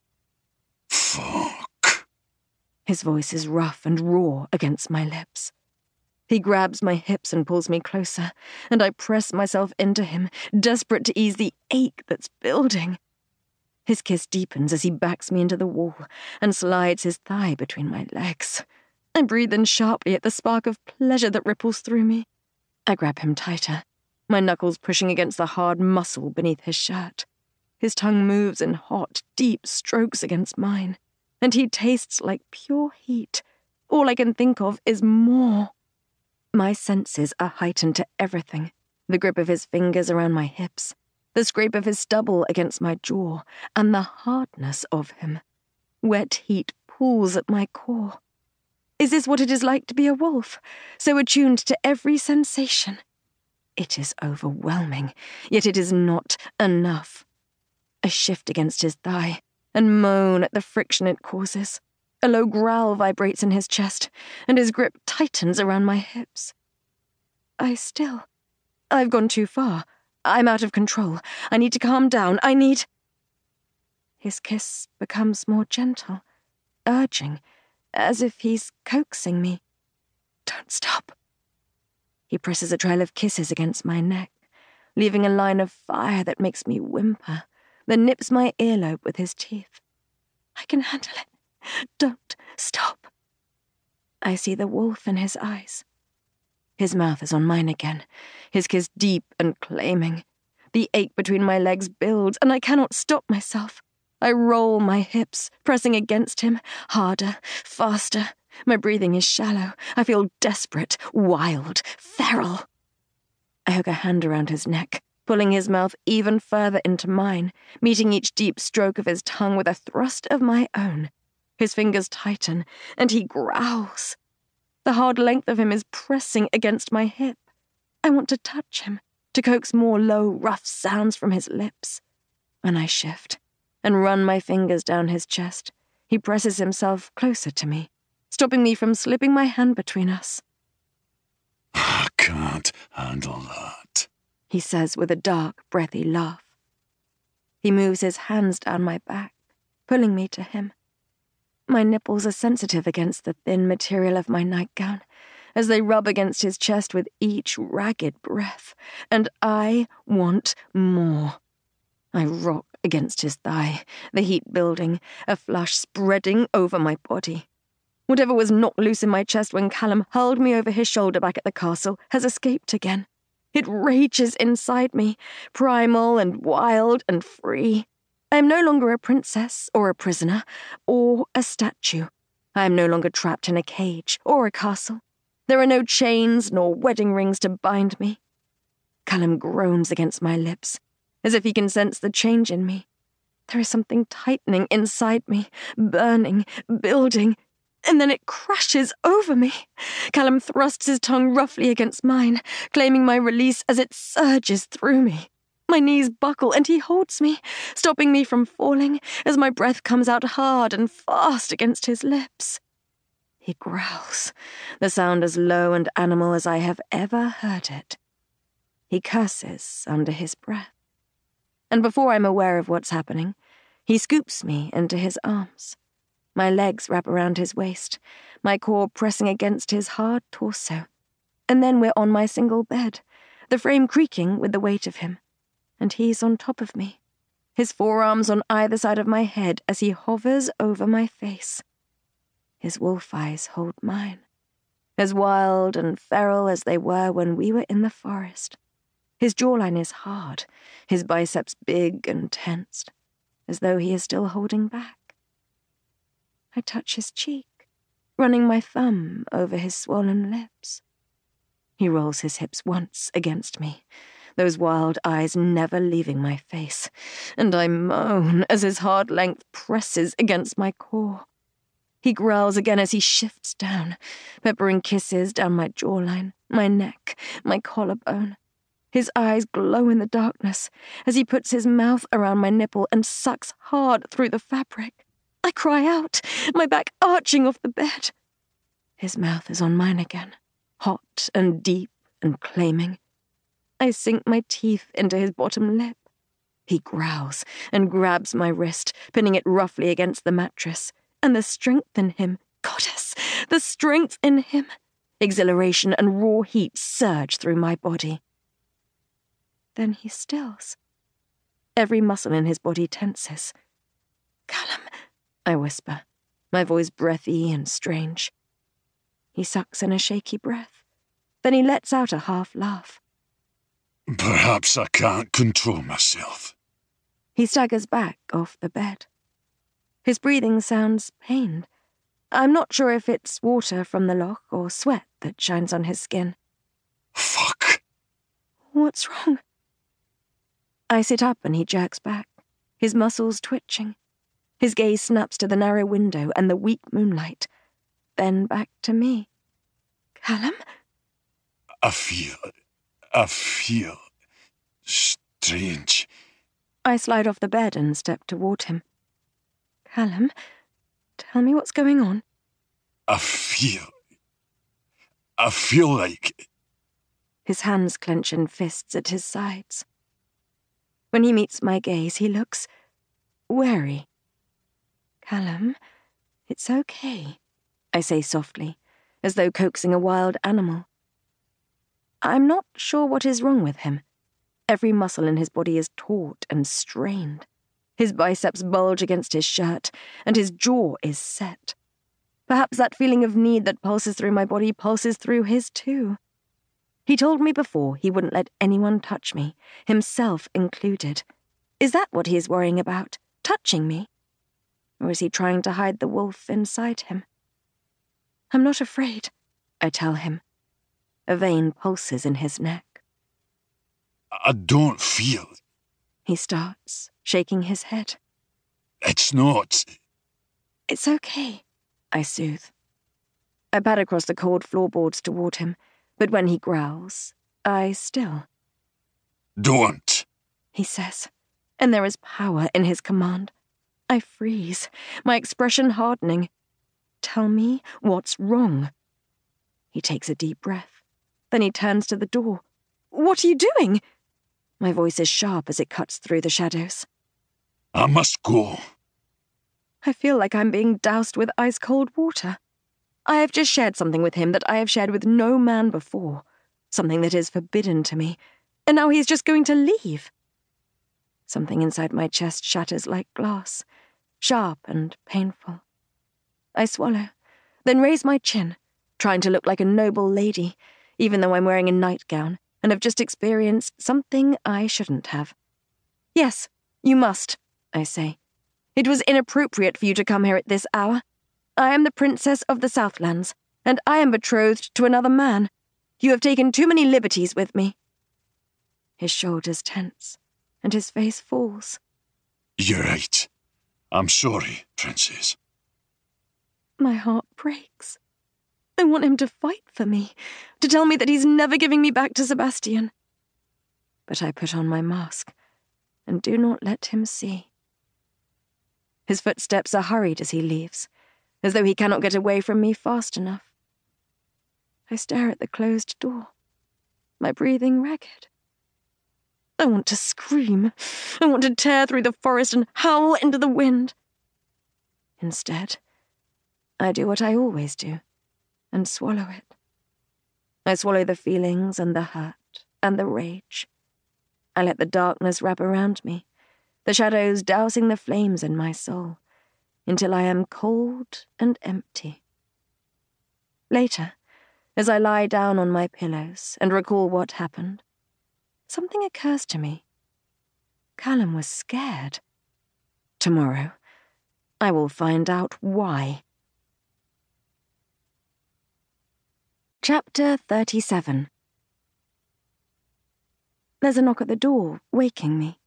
Fuck. His voice is rough and raw against my lips. He grabs my hips and pulls me closer, and I press myself into him, desperate to ease the ache that's building. His kiss deepens as he backs me into the wall and slides his thigh between my legs. I breathe in sharply at the spark of pleasure that ripples through me. I grab him tighter, my knuckles pushing against the hard muscle beneath his shirt. His tongue moves in hot, deep strokes against mine, and he tastes like pure heat. All I can think of is more. My senses are heightened to everything. The grip of his fingers around my hips, the scrape of his stubble against my jaw, and the hardness of him. Wet heat pulls at my core. Is this what it is like to be a wolf, so attuned to every sensation? It is overwhelming, yet it is not enough. I shift against his thigh and moan at the friction it causes. A low growl vibrates in his chest, and his grip tightens around my hips. I still. I've gone too far. I'm out of control. I need to calm down. I need... His kiss becomes more gentle, urging, as if he's coaxing me. Don't stop. He presses a trail of kisses against my neck, leaving a line of fire that makes me whimper, then nips my earlobe with his teeth. I can handle it. Don't stop. I see the wolf in his eyes. His mouth is on mine again, his kiss deep and claiming. The ache between my legs builds, and I cannot stop myself. I roll my hips, pressing against him, harder, faster. My breathing is shallow. I feel desperate, wild, feral. I hook a hand around his neck, pulling his mouth even further into mine, meeting each deep stroke of his tongue with a thrust of my own. His fingers tighten, and he growls. The hard length of him is pressing against my hip. I want to touch him, to coax more low, rough sounds from his lips. When I shift and run my fingers down his chest, he presses himself closer to me, stopping me from slipping my hand between us. I can't handle that, he says with a dark, breathy laugh. He moves his hands down my back, pulling me to him. My nipples are sensitive against the thin material of my nightgown, as they rub against his chest with each ragged breath, and I want more. I rock against his thigh, the heat building, a flush spreading over my body. Whatever was knocked loose in my chest when Callum hurled me over his shoulder back at the castle has escaped again. It rages inside me, primal and wild and free. I am no longer a princess or a prisoner or a statue. I am no longer trapped in a cage or a castle. There are no chains nor wedding rings to bind me. Callum groans against my lips, as if he can sense the change in me. There is something tightening inside me, burning, building, and then it crashes over me. Callum thrusts his tongue roughly against mine, claiming my release as it surges through me. My knees buckle and he holds me, stopping me from falling as my breath comes out hard and fast against his lips. He growls, the sound as low and animal as I have ever heard it. He curses under his breath. And before I'm aware of what's happening, he scoops me into his arms. My legs wrap around his waist, my core pressing against his hard torso. And then we're on my single bed, the frame creaking with the weight of him. And he's on top of me, his forearms on either side of my head as he hovers over my face. His wolf eyes hold mine, as wild and feral as they were when we were in the forest. His jawline is hard, his biceps big and tensed, as though he is still holding back. I touch his cheek, running my thumb over his swollen lips. He rolls his hips once against me, those wild eyes never leaving my face, and I moan as his hard length presses against my core. He growls again as he shifts down, peppering kisses down my jawline, my neck, my collarbone. His eyes glow in the darkness as he puts his mouth around my nipple and sucks hard through the fabric. I cry out, my back arching off the bed. His mouth is on mine again, hot and deep and claiming. I sink my teeth into his bottom lip. He growls and grabs my wrist, pinning it roughly against the mattress. And the strength in him, goddess, the strength in him. Exhilaration and raw heat surge through my body. Then he stills. Every muscle in his body tenses. Callum, I whisper, my voice breathy and strange. He sucks in a shaky breath. Then he lets out a half laugh. Perhaps I can't control myself. He staggers back off the bed. His breathing sounds pained. I'm not sure if it's water from the loch or sweat that shines on his skin. Fuck. What's wrong? I sit up and he jerks back, his muscles twitching. His gaze snaps to the narrow window and the weak moonlight, then back to me. Callum? I feel... I feel... strange. I slide off the bed and step toward him. Callum, tell me what's going on. I feel... I feel like... His hands clench in fists at his sides. When he meets my gaze, he looks wary. Callum, it's okay, I say softly, as though coaxing a wild animal. I'm not sure what is wrong with him. Every muscle in his body is taut and strained. His biceps bulge against his shirt, and his jaw is set. Perhaps that feeling of need that pulses through my body pulses through his too. He told me before he wouldn't let anyone touch me, himself included. Is that what he is worrying about, touching me? Or is he trying to hide the wolf inside him? I'm not afraid, I tell him. A vein pulses in his neck. I don't feel... He starts, shaking his head. It's not... It's okay, I soothe. I pad across the cold floorboards toward him, but when he growls, I still. Don't, he says, and there is power in his command. I freeze, my expression hardening. Tell me what's wrong. He takes a deep breath. Then he turns to the door. What are you doing? My voice is sharp as it cuts through the shadows. I must go. I feel like I'm being doused with ice-cold water. I have just shared something with him that I have shared with no man before, something that is forbidden to me, and now he's just going to leave. Something inside my chest shatters like glass, sharp and painful. I swallow, then raise my chin, trying to look like a noble lady, even though I'm wearing a nightgown and have just experienced something I shouldn't have. Yes, you must, I say. It was inappropriate for you to come here at this hour. I am the Princess of the Southlands, and I am betrothed to another man. You have taken too many liberties with me." His shoulders tense, and his face falls. "You're right. I'm sorry, Princess." My heart breaks. I want him to fight for me, to tell me that he's never giving me back to Sebastian. But I put on my mask and do not let him see. His footsteps are hurried as he leaves, as though he cannot get away from me fast enough. I stare at the closed door, my breathing ragged. I want to scream. I want to tear through the forest and howl into the wind. Instead, I do what I always do, and swallow it. I swallow the feelings and the hurt and the rage. I let the darkness wrap around me, the shadows dousing the flames in my soul, until I am cold and empty. Later, as I lie down on my pillows and recall what happened, something occurs to me. Callum was scared. Tomorrow, I will find out why. Chapter thirty-seven. There's a knock at the door, waking me.